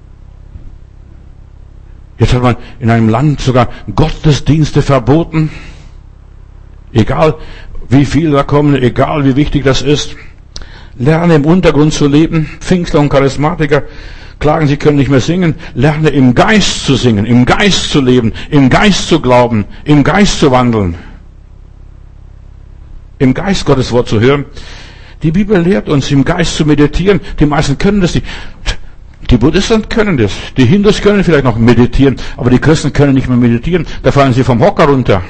Jetzt hat man in einem Land sogar Gottesdienste verboten. Egal wie viel da kommen, egal wie wichtig das ist. Lerne im Untergrund zu leben. Pfingstler und Charismatiker klagen, sie können nicht mehr singen. Lerne im Geist zu singen, im Geist zu leben, im Geist zu glauben, im Geist zu wandeln. Im Geist Gottes Wort zu hören. Die Bibel lehrt uns, im Geist zu meditieren. Die meisten können das nicht. Die Buddhisten können das. Die Hindus können vielleicht noch meditieren, aber die Christen können nicht mehr meditieren. Da fallen sie vom Hocker runter.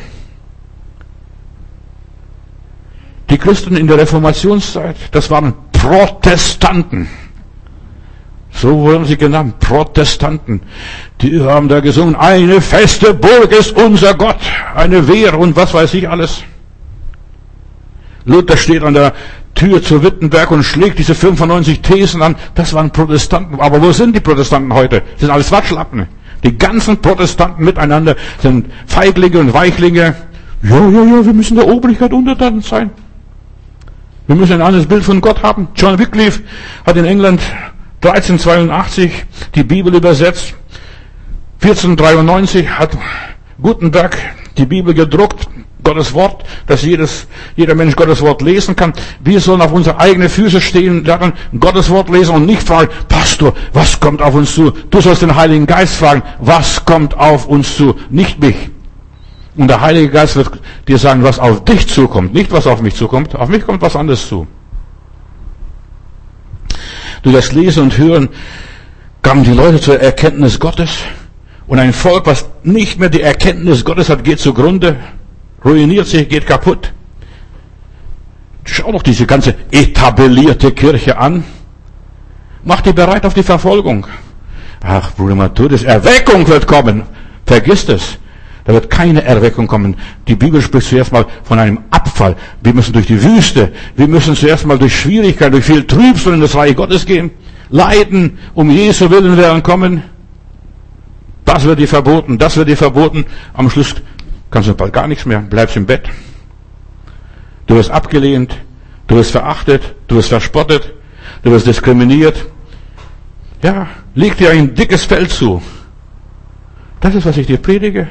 Die Christen in der Reformationszeit, das waren Protestanten. So wurden sie genannt, Protestanten. Die haben da gesungen, eine feste Burg ist unser Gott, eine Wehr und was weiß ich alles. Luther steht an der Tür zu Wittenberg und schlägt diese fünfundneunzig Thesen an. Das waren Protestanten. Aber wo sind die Protestanten heute? Das sind alles Waschlappen. Die ganzen Protestanten miteinander sind Feiglinge und Weichlinge. Ja, ja, ja, wir müssen der Obrigkeit untertan sein. Wir müssen ein anderes Bild von Gott haben. John Wycliffe hat in England dreizehnhundertzweiundachtzig die Bibel übersetzt. vierzehnhundertdreiundneunzig hat Gutenberg die Bibel gedruckt, Gottes Wort, dass jedes, jeder Mensch Gottes Wort lesen kann. Wir sollen auf unsere eigenen Füße stehen, lernen, Gottes Wort lesen und nicht fragen, Pastor, was kommt auf uns zu? Du sollst den Heiligen Geist fragen, was kommt auf uns zu? Nicht mich. Und der Heilige Geist wird dir sagen, was auf dich zukommt, nicht was auf mich zukommt. Auf mich kommt was anderes zu. Durch das Lesen und Hören kamen die Leute zur Erkenntnis Gottes. Und ein Volk, was nicht mehr die Erkenntnis Gottes hat, geht zugrunde, ruiniert sich, geht kaputt. Schau doch diese ganze etablierte Kirche an. Mach dich bereit auf die Verfolgung. Ach, Bruder Matthäus, Erweckung wird kommen. Vergiss es. Da wird keine Erweckung kommen. Die Bibel spricht zuerst mal von einem Abfall. Wir müssen durch die Wüste. Wir müssen zuerst mal durch Schwierigkeiten, durch viel Trübsal in das Reich Gottes gehen. Leiden, um Jesu Willen werden kommen. Das wird dir verboten, das wird dir verboten. Am Schluss kannst du bald gar nichts mehr. Bleibst im Bett. Du wirst abgelehnt. Du wirst verachtet. Du wirst verspottet. Du wirst diskriminiert. Ja, leg dir ein dickes Fell zu. Das ist, was ich dir predige.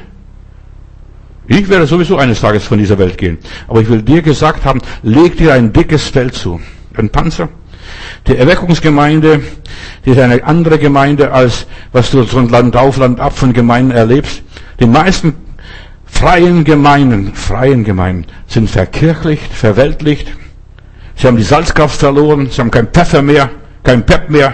Ich werde sowieso eines Tages von dieser Welt gehen. Aber ich will dir gesagt haben, leg dir ein dickes Fell zu. Ein Panzer. Die Erweckungsgemeinde, die ist eine andere Gemeinde, als was du von Land auf, Land ab von Gemeinden erlebst. Die meisten freien Gemeinden, freien Gemeinden sind verkirchlicht, verweltlicht. Sie haben die Salzkraft verloren. Sie haben kein Pfeffer mehr, kein Pep mehr.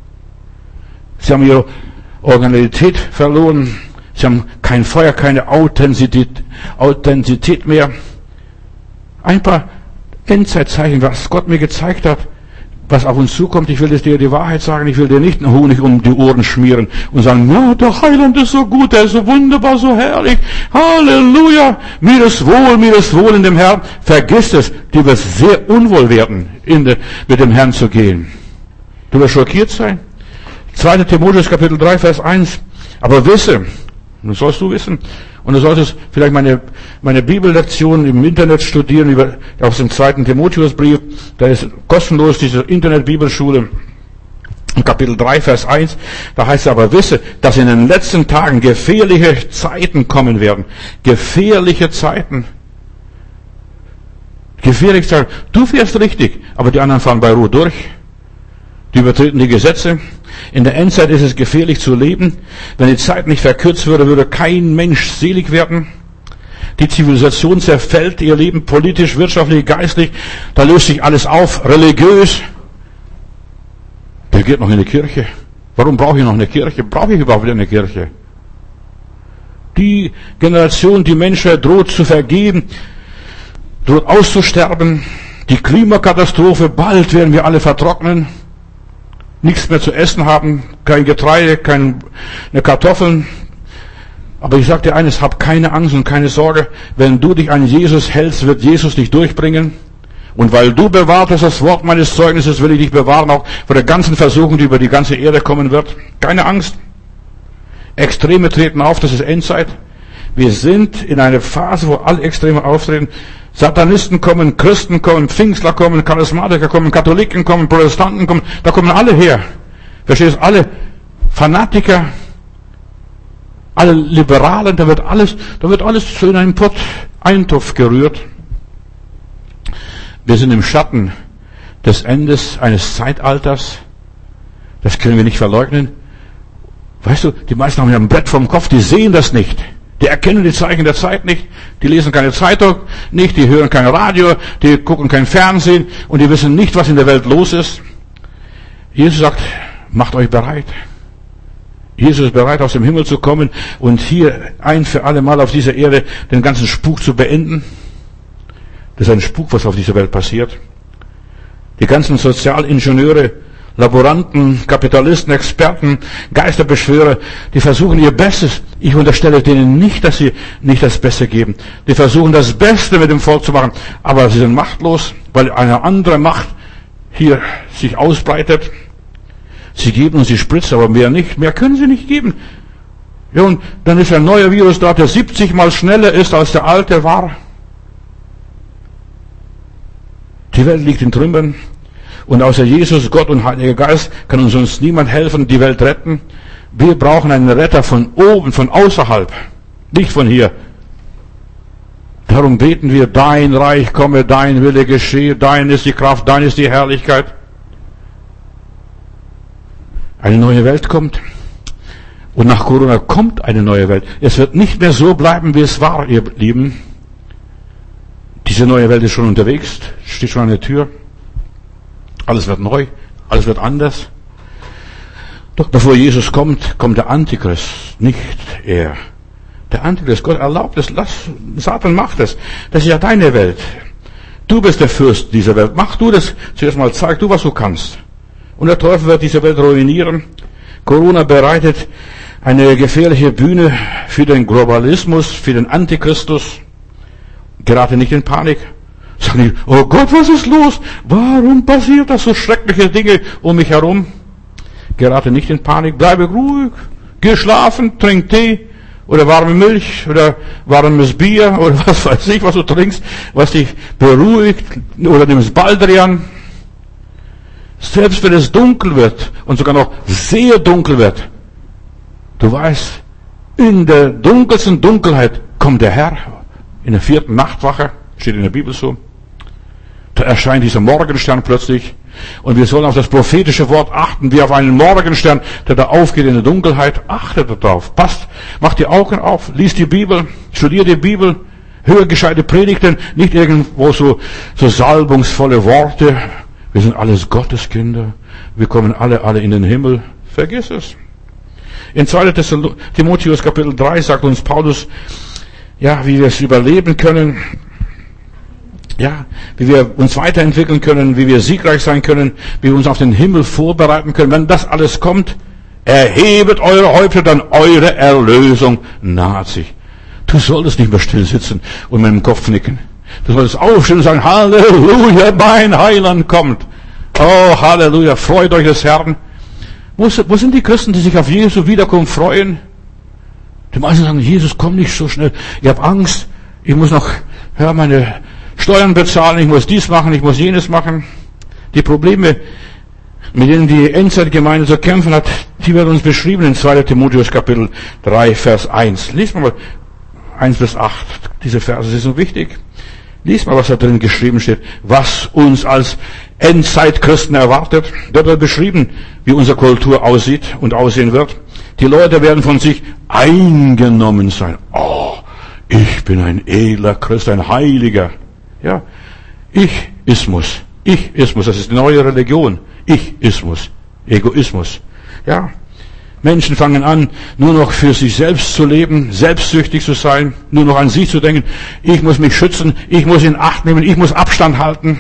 Sie haben ihre Originalität verloren. Sie haben kein Feuer, keine Authentizität, Authentizität mehr. Ein paar Endzeitzeichen, was Gott mir gezeigt hat, was auf uns zukommt. Ich will dir die Wahrheit sagen. Ich will dir nicht einen Honig um die Ohren schmieren und sagen, ja, der Heiland ist so gut, er ist so wunderbar, so herrlich. Halleluja. Mir ist wohl, mir ist wohl in dem Herrn. Vergiss es. Du wirst sehr unwohl werden, in de, mit dem Herrn zu gehen. Du wirst schockiert sein. zweiter Timotheus Kapitel drei, Vers eins. Aber wisse, das sollst du wissen, und du solltest vielleicht meine, meine Bibellektion im Internet studieren, über, aus dem zweiten Timotheusbrief. Da ist kostenlos diese Internet-Bibelschule. In Kapitel drei, Vers eins, da heißt es aber, wisse, dass in den letzten Tagen gefährliche Zeiten kommen werden. Gefährliche Zeiten. Gefährliche Zeiten. Du fährst richtig, aber die anderen fahren bei Ruhe durch. Die übertreten die Gesetze. In der Endzeit ist es gefährlich zu leben. Wenn die Zeit nicht verkürzt würde, würde kein Mensch selig werden. Die Zivilisation zerfällt ihr Leben politisch, wirtschaftlich, geistlich. Da löst sich alles auf, religiös. Wer geht noch in die Kirche? Warum brauche ich noch eine Kirche? Brauche ich überhaupt eine Kirche? Die Generation, die Menschheit droht zu vergehen, droht auszusterben. Die Klimakatastrophe, bald werden wir alle vertrocknen. Nichts mehr zu essen haben, kein Getreide, keine Kartoffeln. Aber ich sage dir eines, hab keine Angst und keine Sorge. Wenn du dich an Jesus hältst, wird Jesus dich durchbringen. Und weil du bewahrt hast das Wort meines Zeugnisses, will ich dich bewahren, auch vor der ganzen Versuchung, die über die ganze Erde kommen wird. Keine Angst. Extreme treten auf, das ist Endzeit. Wir sind in einer Phase, wo alle Extreme auftreten. Satanisten kommen, Christen kommen, Pfingstler kommen, Charismatiker kommen, Katholiken kommen, Protestanten kommen, da kommen alle her. Verstehst du? Alle Fanatiker, alle Liberalen, da wird alles, da wird alles so in einen Pott, Eintopf gerührt. Wir sind im Schatten des Endes eines Zeitalters. Das können wir nicht verleugnen. Weißt du, die meisten haben ja ein Brett vom Kopf, die sehen das nicht. Die erkennen die Zeichen der Zeit nicht, die lesen keine Zeitung nicht, die hören kein Radio, die gucken kein Fernsehen und die wissen nicht, was in der Welt los ist. Jesus sagt, macht euch bereit. Jesus ist bereit, aus dem Himmel zu kommen und hier ein für alle Mal auf dieser Erde den ganzen Spuk zu beenden. Das ist ein Spuk, was auf dieser Welt passiert. Die ganzen Sozialingenieure, Laboranten, Kapitalisten, Experten, Geisterbeschwörer, die versuchen ihr Bestes. Ich unterstelle denen nicht, dass sie nicht das Beste geben. Die versuchen das Beste mit dem Volk zu machen, aber sie sind machtlos, weil eine andere Macht hier sich ausbreitet. Sie geben und sie spritzen, aber mehr nicht. Mehr können sie nicht geben. Ja, und dann ist ein neuer Virus da, der siebzig Mal schneller ist, als der alte war. Die Welt liegt in Trümmern. Und außer Jesus, Gott und Heiliger Geist kann uns sonst niemand helfen, die Welt retten. Wir brauchen einen Retter von oben, von außerhalb, nicht von hier. Darum beten wir, dein Reich komme, dein Wille geschehe, dein ist die Kraft, dein ist die Herrlichkeit. Eine neue Welt kommt. Und nach Corona kommt eine neue Welt. Es wird nicht mehr so bleiben, wie es war, ihr Lieben. Diese neue Welt ist schon unterwegs, steht schon an der Tür. Alles wird neu, alles wird anders. Doch bevor Jesus kommt, kommt der Antichrist, nicht er. Der Antichrist, Gott erlaubt es, lass, Satan macht es. Das ist ja deine Welt. Du bist der Fürst dieser Welt. Mach du das zuerst mal, zeig du, was du kannst. Und der Teufel wird diese Welt ruinieren. Corona bereitet eine gefährliche Bühne für den Globalismus, für den Antichristus. Gerate nicht in Panik. Sag nicht, oh Gott, was ist los? Warum passiert das so schreckliche Dinge um mich herum? Gerate nicht in Panik. Bleibe ruhig. Geh schlafen, trink Tee oder warme Milch oder warmes Bier oder was weiß ich, was du trinkst, was dich beruhigt, oder nimmst Baldrian. Selbst wenn es dunkel wird und sogar noch sehr dunkel wird, du weißt, in der dunkelsten Dunkelheit kommt der Herr. In der vierten Nachtwache, steht in der Bibel so, da erscheint dieser Morgenstern plötzlich. Und wir sollen auf das prophetische Wort achten, wie auf einen Morgenstern, der da aufgeht in der Dunkelheit. Achtet darauf. Passt, macht die Augen auf, liest die Bibel, studiert die Bibel, hört gescheite Predigten, nicht irgendwo so, so salbungsvolle Worte. Wir sind alles Gotteskinder. Wir kommen alle, alle in den Himmel. Vergiss es. In zweiten Timotheus Kapitel drei sagt uns Paulus, ja, wie wir es überleben können, ja, wie wir uns weiterentwickeln können, wie wir siegreich sein können, wie wir uns auf den Himmel vorbereiten können. Wenn das alles kommt, erhebet eure Häupter, dann eure Erlösung naht sich. Du solltest nicht mehr still sitzen und mit dem Kopf nicken. Du solltest aufstehen und sagen, Halleluja, mein Heiland kommt. Oh, Halleluja, freut euch des Herrn. Wo, wo sind die Christen, die sich auf Jesu Wiederkunft freuen? Die meisten sagen, Jesus, komm nicht so schnell. Ich habe Angst, ich muss noch ja, meine Steuern bezahlen, ich muss dies machen, ich muss jenes machen. Die Probleme, mit denen die Endzeitgemeinde zu kämpfen hat, die werden uns beschrieben in zweiten Timotheus Kapitel drei, Vers eins. Lies mal eins bis acht. Diese Verse sind so wichtig. Lies mal, was da drin geschrieben steht, was uns als Endzeit-Christen erwartet. Dort wird beschrieben, wie unsere Kultur aussieht und aussehen wird. Die Leute werden von sich eingenommen sein. Oh, ich bin ein edler Christ, ein Heiliger. Ja, Ich-Ismus. Ich-Ismus, das ist die neue Religion. Ich-Ismus. Egoismus. Ja, Menschen fangen an, nur noch für sich selbst zu leben, selbstsüchtig zu sein, nur noch an sich zu denken. Ich muss mich schützen, ich muss in Acht nehmen, ich muss Abstand halten.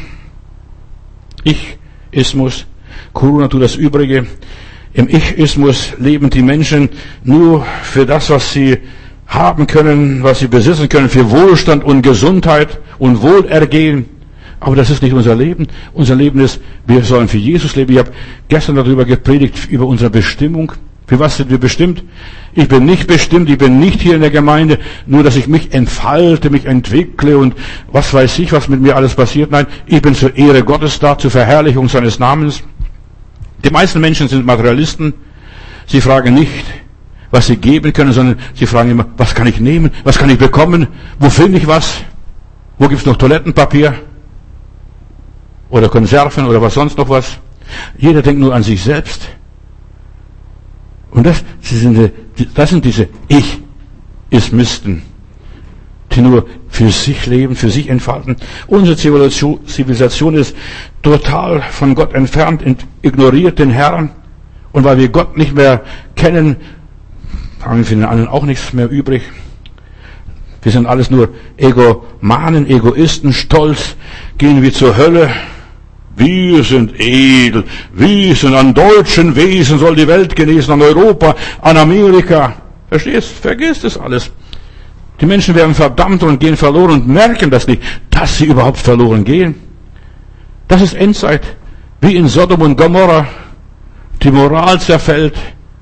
Ich-Ismus. Corona tut das Übrige. Im Ich-Ismus leben die Menschen nur für das, was sie haben können, was sie besitzen können, für Wohlstand und Gesundheit und Wohlergehen. Aber das ist nicht unser Leben. Unser Leben ist, wir sollen für Jesus leben. Ich habe gestern darüber gepredigt, über unsere Bestimmung. Für was sind wir bestimmt? Ich bin nicht bestimmt, ich bin nicht hier in der Gemeinde, nur dass ich mich entfalte, mich entwickle und was weiß ich, was mit mir alles passiert. Nein, ich bin zur Ehre Gottes da, zur Verherrlichung seines Namens. Die meisten Menschen sind Materialisten. Sie fragen nicht, was sie geben können, sondern sie fragen immer, was kann ich nehmen, was kann ich bekommen, wo finde ich was, wo gibt's noch Toilettenpapier oder Konserven oder was sonst noch was. Jeder denkt nur an sich selbst. Und das, sie sind, das sind diese Ich-Ismisten, die nur für sich leben, für sich entfalten. Unsere Zivilisation ist total von Gott entfernt, ignoriert den Herrn. Und weil wir Gott nicht mehr kennen, haben wir für den anderen auch nichts mehr übrig. Wir sind alles nur Egomanen, Egoisten, stolz, gehen wir zur Hölle. Wir sind edel, wir sind an deutschen Wesen, soll die Welt genesen, an Europa, an Amerika. Verstehst? Vergiss das alles. Die Menschen werden verdammt und gehen verloren und merken das nicht, dass sie überhaupt verloren gehen. Das ist Endzeit. Wie in Sodom und Gomorra. Die Moral zerfällt.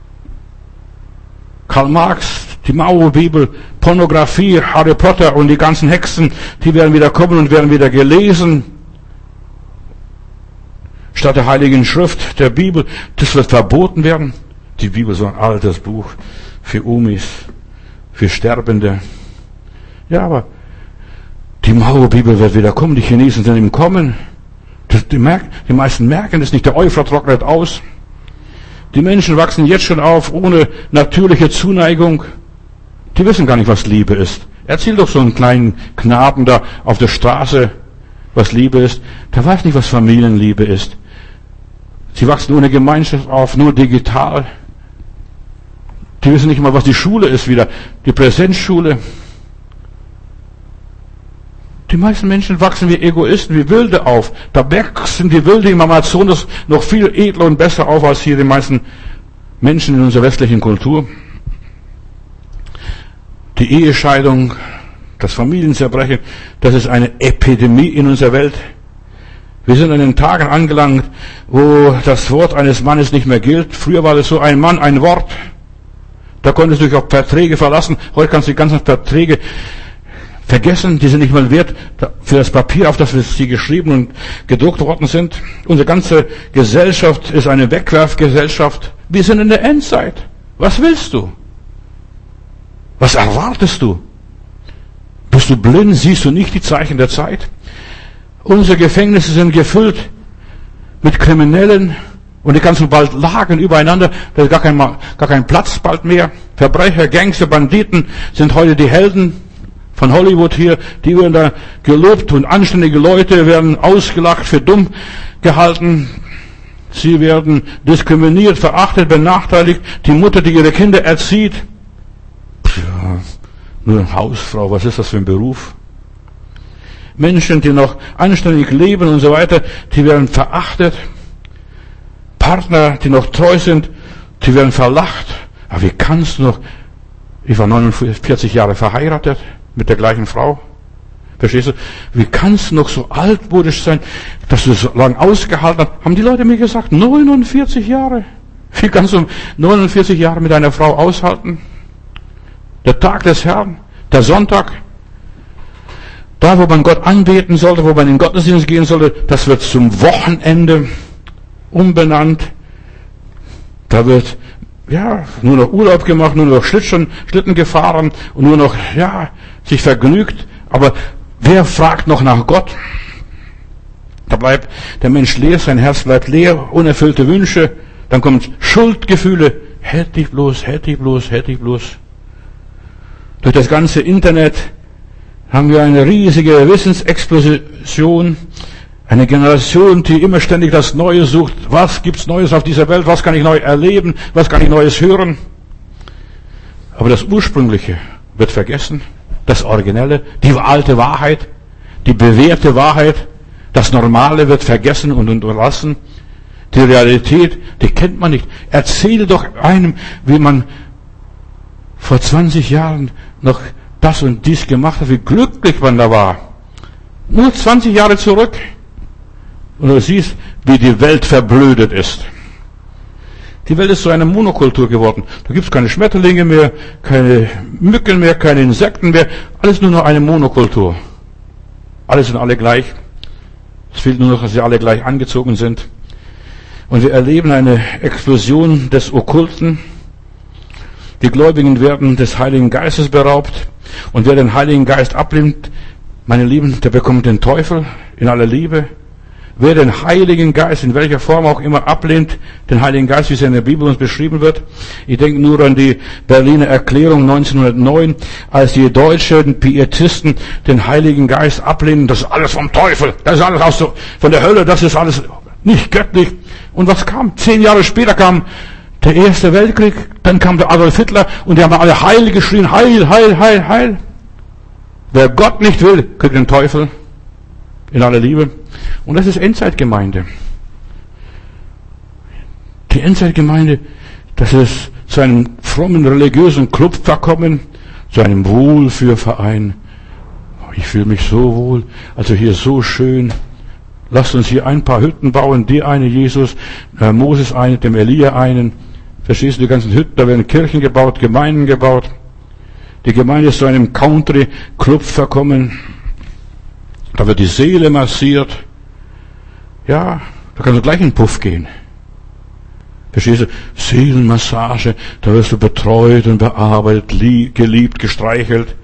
Karl Marx, die Mauerbibel, Pornografie, Harry Potter und die ganzen Hexen, die werden wieder kommen und werden wieder gelesen. Statt der Heiligen Schrift, der Bibel, das wird verboten werden. Die Bibel ist so ein altes Buch für Umis, für Sterbende. Ja, aber die Mauerbibel wird wieder kommen, die Chinesen sind im Kommen. Das, die, merken, die meisten merken das nicht, der Euphrat trocknet aus. Die Menschen wachsen jetzt schon auf ohne natürliche Zuneigung. Die wissen gar nicht, was Liebe ist. Erzähl doch so einen kleinen Knaben da auf der Straße, was Liebe ist. Der weiß nicht, was Familienliebe ist. Sie wachsen ohne Gemeinschaft auf, nur digital. Die wissen nicht mal, was die Schule ist wieder. Die Präsenzschule. Die meisten Menschen wachsen wie Egoisten, wie Wilde auf. Da wachsen die Wilde im Amazonas noch viel edler und besser auf als hier die meisten Menschen in unserer westlichen Kultur. Die Ehescheidung, das Familienzerbrechen, das ist eine Epidemie in unserer Welt. Wir sind an den Tagen angelangt, wo das Wort eines Mannes nicht mehr gilt. Früher war es so, ein Mann, ein Wort. Da konntest du dich auf Verträge verlassen. Heute kannst du die ganzen Verträge vergessen. Die sind nicht mal wert für das Papier, auf das sie geschrieben und gedruckt worden sind. Unsere ganze Gesellschaft ist eine Wegwerfgesellschaft. Wir sind in der Endzeit. Was willst du? Was erwartest du? Bist du blind? Siehst du nicht die Zeichen der Zeit? Unsere Gefängnisse sind gefüllt mit Kriminellen und die kannst du bald lagern übereinander. Da ist gar kein, gar kein Platz bald mehr. Verbrecher, Gangster, Banditen sind heute die Helden von Hollywood hier. Die werden da gelobt und anständige Leute werden ausgelacht, für dumm gehalten. Sie werden diskriminiert, verachtet, benachteiligt. Die Mutter, die ihre Kinder erzieht. Ja, nur eine Hausfrau, was ist das für ein Beruf? Menschen, die noch anständig leben und so weiter, die werden verachtet. Partner, die noch treu sind, die werden verlacht. Aber wie kannst du noch, ich war neunundvierzig Jahre verheiratet mit der gleichen Frau. Verstehst du? Wie kannst du noch so altmodisch sein, dass du so lange ausgehalten hast? Haben die Leute mir gesagt, neunundvierzig Jahre. Wie kannst du neunundvierzig Jahre mit einer Frau aushalten? Der Tag des Herrn, der Sonntag, da, wo man Gott anbeten sollte, wo man in den Gottesdienst gehen sollte, das wird zum Wochenende umbenannt. Da wird, ja, nur noch Urlaub gemacht, nur noch Schlitten, Schlitten gefahren und nur noch, ja, sich vergnügt. Aber wer fragt noch nach Gott? Da bleibt der Mensch leer, sein Herz bleibt leer, unerfüllte Wünsche. Dann kommen Schuldgefühle. Hätte ich bloß, hätte ich bloß, hätte ich bloß. Durch das ganze Internet haben wir eine riesige Wissensexplosion, eine Generation, die immer ständig das Neue sucht. Was gibt's Neues auf dieser Welt? Was kann ich neu erleben? Was kann ich Neues hören? Aber das Ursprüngliche wird vergessen, das Originelle, die alte Wahrheit, die bewährte Wahrheit, das Normale wird vergessen und unterlassen. Die Realität, die kennt man nicht. Erzähle doch einem, wie man vor zwanzig Jahren noch das und dies gemacht hat, wie glücklich man da war. Nur zwanzig Jahre zurück. Und du siehst, wie die Welt verblödet ist. Die Welt ist so eine Monokultur geworden. Da gibt es keine Schmetterlinge mehr, keine Mücken mehr, keine Insekten mehr. Alles nur noch eine Monokultur. Alle sind alle gleich. Es fehlt nur noch, dass sie alle gleich angezogen sind. Und wir erleben eine Explosion des Okkulten. Die Gläubigen werden des Heiligen Geistes beraubt. Und wer den Heiligen Geist ablehnt, meine Lieben, der bekommt den Teufel in aller Liebe. Wer den Heiligen Geist, in welcher Form auch immer, ablehnt, den Heiligen Geist, wie es in der Bibel uns beschrieben wird. Ich denke nur an die Berliner Erklärung neunzehnhundertneun, als die deutschen Pietisten den Heiligen Geist ablehnen. Das ist alles vom Teufel, das ist alles aus so, von der Hölle, das ist alles nicht göttlich. Und was kam? Zehn Jahre später kam der Erste Weltkrieg, dann kam der Adolf Hitler und die haben alle Heil geschrien, Heil, Heil, Heil, Heil. Wer Gott nicht will, kriegt den Teufel in aller Liebe. Und das ist Endzeitgemeinde. Die Endzeitgemeinde, das ist zu einem frommen religiösen Club verkommen, zu einem Wohlfühlverein. Ich fühle mich so wohl, also hier so schön. Lasst uns hier ein paar Hütten bauen, die eine Jesus, äh, Moses eine, dem Elia einen. Verstehst du, die ganzen Hütten, da werden Kirchen gebaut, Gemeinden gebaut. Die Gemeinde ist zu einem Country-Club verkommen. Da wird die Seele massiert. Ja, da kannst du gleich in den Puff gehen. Verstehst du? Seelenmassage, da wirst du betreut und bearbeitet, lieb, geliebt, gestreichelt.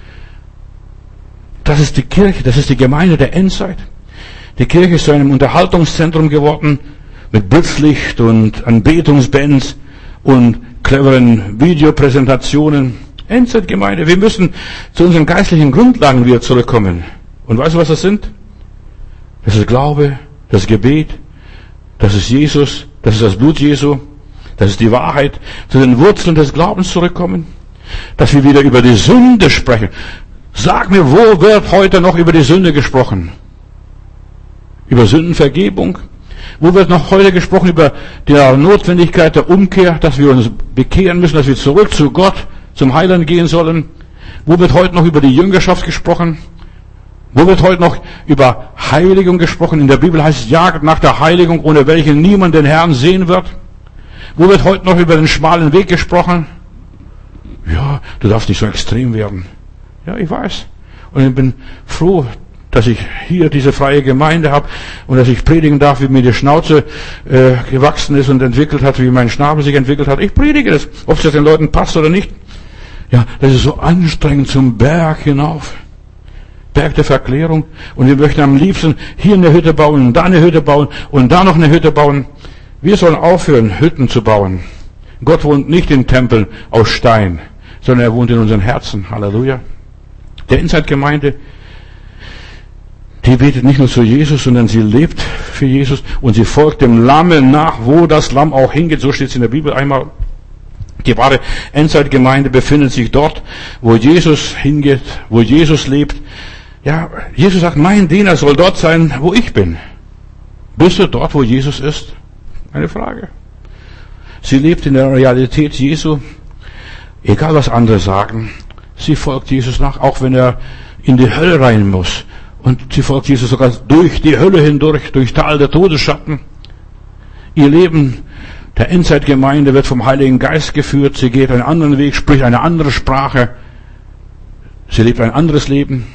Das ist die Kirche, das ist die Gemeinde der Endzeit. Die Kirche ist zu einem Unterhaltungszentrum geworden, mit Blitzlicht und Anbetungsbands und cleveren Videopräsentationen. Endzeitgemeinde. Wir müssen zu unseren geistlichen Grundlagen wieder zurückkommen. Und weißt du, was das sind? Das ist Glaube, das ist Gebet, das ist Jesus, das ist das Blut Jesu, das ist die Wahrheit. Zu den Wurzeln des Glaubens zurückkommen. Dass wir wieder über die Sünde sprechen. Sag mir, wo wird heute noch über die Sünde gesprochen? Über Sündenvergebung? Wo wird noch heute gesprochen über die Notwendigkeit der Umkehr, dass wir uns bekehren müssen, dass wir zurück zu Gott, zum Heiland gehen sollen? Wo wird heute noch über die Jüngerschaft gesprochen? Wo wird heute noch über Heiligung gesprochen? In der Bibel heißt es, jagt nach der Heiligung, ohne welche niemand den Herrn sehen wird. Wo wird heute noch über den schmalen Weg gesprochen? Ja, du darfst nicht so extrem werden. Ja, ich weiß. Und ich bin froh, dass ich hier diese freie Gemeinde habe und dass ich predigen darf, wie mir die Schnauze äh, gewachsen ist und entwickelt hat, wie mein Schnabel sich entwickelt hat. Ich predige das, ob es das den Leuten passt oder nicht. Ja, das ist so anstrengend zum Berg hinauf. Berg der Verklärung. Und wir möchten am liebsten hier eine Hütte bauen und da eine Hütte bauen und da noch eine Hütte bauen. Wir sollen aufhören, Hütten zu bauen. Gott wohnt nicht in Tempeln aus Stein, sondern er wohnt in unseren Herzen. Halleluja. Der Inside-Gemeinde, die betet nicht nur zu Jesus, sondern sie lebt für Jesus und sie folgt dem Lamme nach, wo das Lamm auch hingeht. So steht es in der Bibel einmal. Die wahre Endzeit-Gemeinde befindet sich dort, wo Jesus hingeht, wo Jesus lebt. Ja, Jesus sagt, mein Diener soll dort sein, wo ich bin. Bist du dort, wo Jesus ist? Eine Frage. Sie lebt in der Realität Jesu, egal was andere sagen. Sie folgt Jesus nach, auch wenn er in die Hölle rein muss. Und sie folgt Jesus sogar durch die Hölle hindurch, durch Tal der Todesschatten. Ihr Leben der Endzeitgemeinde wird vom Heiligen Geist geführt. Sie geht einen anderen Weg, spricht eine andere Sprache. Sie lebt ein anderes Leben.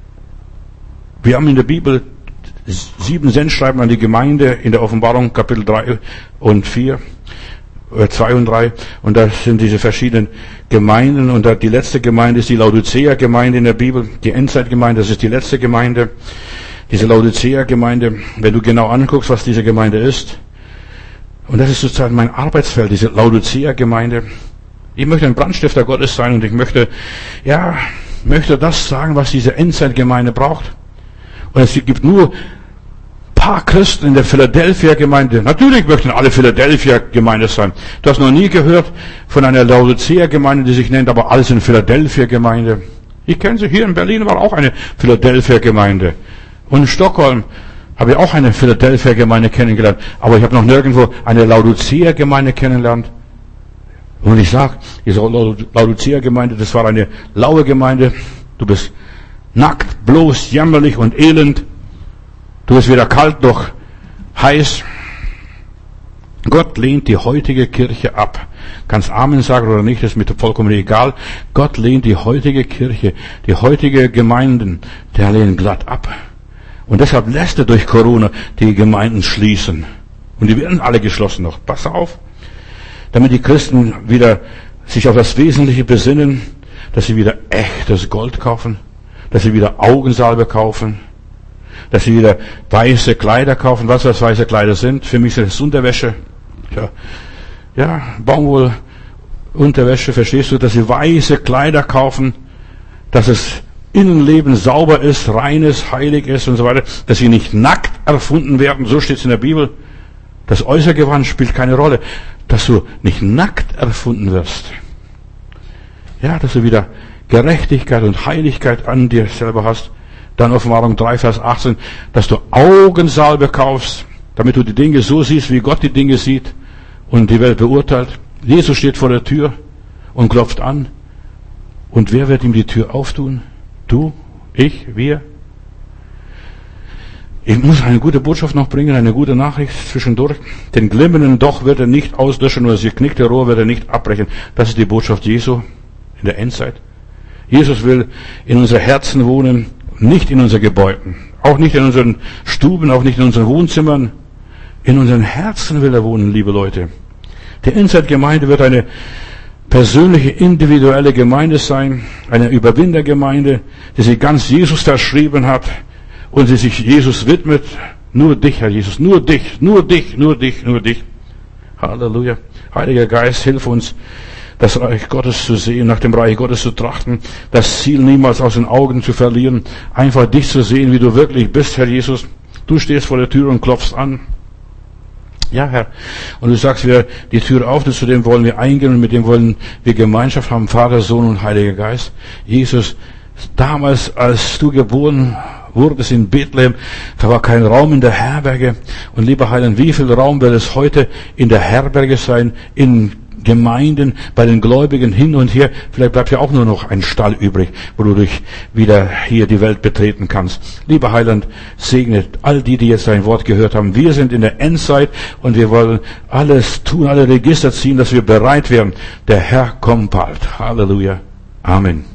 Wir haben in der Bibel sieben Sendschreiben an die Gemeinde in der Offenbarung, Kapitel drei und vier, zwei und drei. Und da sind diese verschiedenen Gemeinden. Und die letzte Gemeinde ist die Laodicea-Gemeinde in der Bibel. Die Endzeitgemeinde, das ist die letzte Gemeinde. Diese Laodicea-Gemeinde, wenn du genau anguckst, was diese Gemeinde ist. Und das ist sozusagen mein Arbeitsfeld, diese Laodicea-Gemeinde. Ich möchte ein Brandstifter Gottes sein und ich möchte, ja, möchte das sagen, was diese Endzeitgemeinde braucht. Und es gibt nur ein paar Christen in der Philadelphia-Gemeinde. Natürlich möchten alle Philadelphia-Gemeinde sein. Du hast noch nie gehört von einer Laodicea-Gemeinde, die sich nennt, aber alles in Philadelphia-Gemeinde. Ich kenne sie, hier in Berlin war auch eine Philadelphia-Gemeinde. Und in Stockholm habe ich auch eine Philadelphia-Gemeinde kennengelernt. Aber ich habe noch nirgendwo eine Laodicea-Gemeinde kennengelernt. Und ich sage, diese Laodicea-Gemeinde, das war eine laue Gemeinde. Du bist nackt, bloß, jämmerlich und elend. Du bist weder kalt noch heiß. Gott lehnt die heutige Kirche ab. Kannst Amen sagen oder nicht, ist mir vollkommen egal. Gott lehnt die heutige Kirche, die heutige Gemeinden, der lehnt glatt ab. Und deshalb lässt er durch Corona die Gemeinden schließen. Und die werden alle geschlossen noch. Pass auf. Damit die Christen wieder sich auf das Wesentliche besinnen, dass sie wieder echtes Gold kaufen, dass sie wieder Augensalbe kaufen, dass sie wieder weiße Kleider kaufen. Was was weiße Kleider sind? Für mich ist das Unterwäsche. Ja, ja, Baumwoll, Unterwäsche, verstehst du? Dass sie weiße Kleider kaufen, dass es Innenleben sauber ist, rein ist, heilig ist und so weiter. Dass sie nicht nackt erfunden werden, so steht es in der Bibel. Das Äußergewand spielt keine Rolle. Dass du nicht nackt erfunden wirst. Ja, dass du wieder Gerechtigkeit und Heiligkeit an dir selber hast. Dann Offenbarung drei, Vers achtzehn, dass du Augensalbe kaufst, damit du die Dinge so siehst, wie Gott die Dinge sieht und die Welt beurteilt. Jesus steht vor der Tür und klopft an. Und wer wird ihm die Tür auftun? Du? Ich? Wir? Ich muss eine gute Botschaft noch bringen, eine gute Nachricht zwischendurch. Den glimmenden Doch wird er nicht auslöschen, oder das geknickte Rohr wird er nicht abbrechen. Das ist die Botschaft Jesu in der Endzeit. Jesus will in unser Herzen wohnen, nicht in unseren Gebäuden, auch nicht in unseren Stuben, auch nicht in unseren Wohnzimmern. In unseren Herzen will er wohnen, liebe Leute. Die Endzeit-Gemeinde wird eine persönliche, individuelle Gemeinde sein, eine Überwindergemeinde, die sich ganz Jesus verschrieben hat und die sich Jesus widmet. Nur dich, Herr Jesus, nur dich, nur dich, nur dich, nur dich. Halleluja. Heiliger Geist, hilf uns, das Reich Gottes zu sehen, nach dem Reich Gottes zu trachten, das Ziel niemals aus den Augen zu verlieren, einfach dich zu sehen, wie du wirklich bist, Herr Jesus. Du stehst vor der Tür und klopfst an. Ja, Herr. Und du sagst wieder, die Tür auf, zu dem wollen wir eingehen und mit dem wollen wir Gemeinschaft haben, Vater, Sohn und Heiliger Geist. Jesus, damals, als du geboren wurdest in Bethlehem, da war kein Raum in der Herberge. Und lieber Heiland, wie viel Raum wird es heute in der Herberge sein, in Gemeinden, bei den Gläubigen hin und her? Vielleicht bleibt ja auch nur noch ein Stall übrig, wo du dich wieder hier die Welt betreten kannst. Lieber Heiland, segne all die, die jetzt dein Wort gehört haben. Wir sind in der Endzeit und wir wollen alles tun, alle Register ziehen, dass wir bereit werden. Der Herr kommt bald. Halleluja. Amen.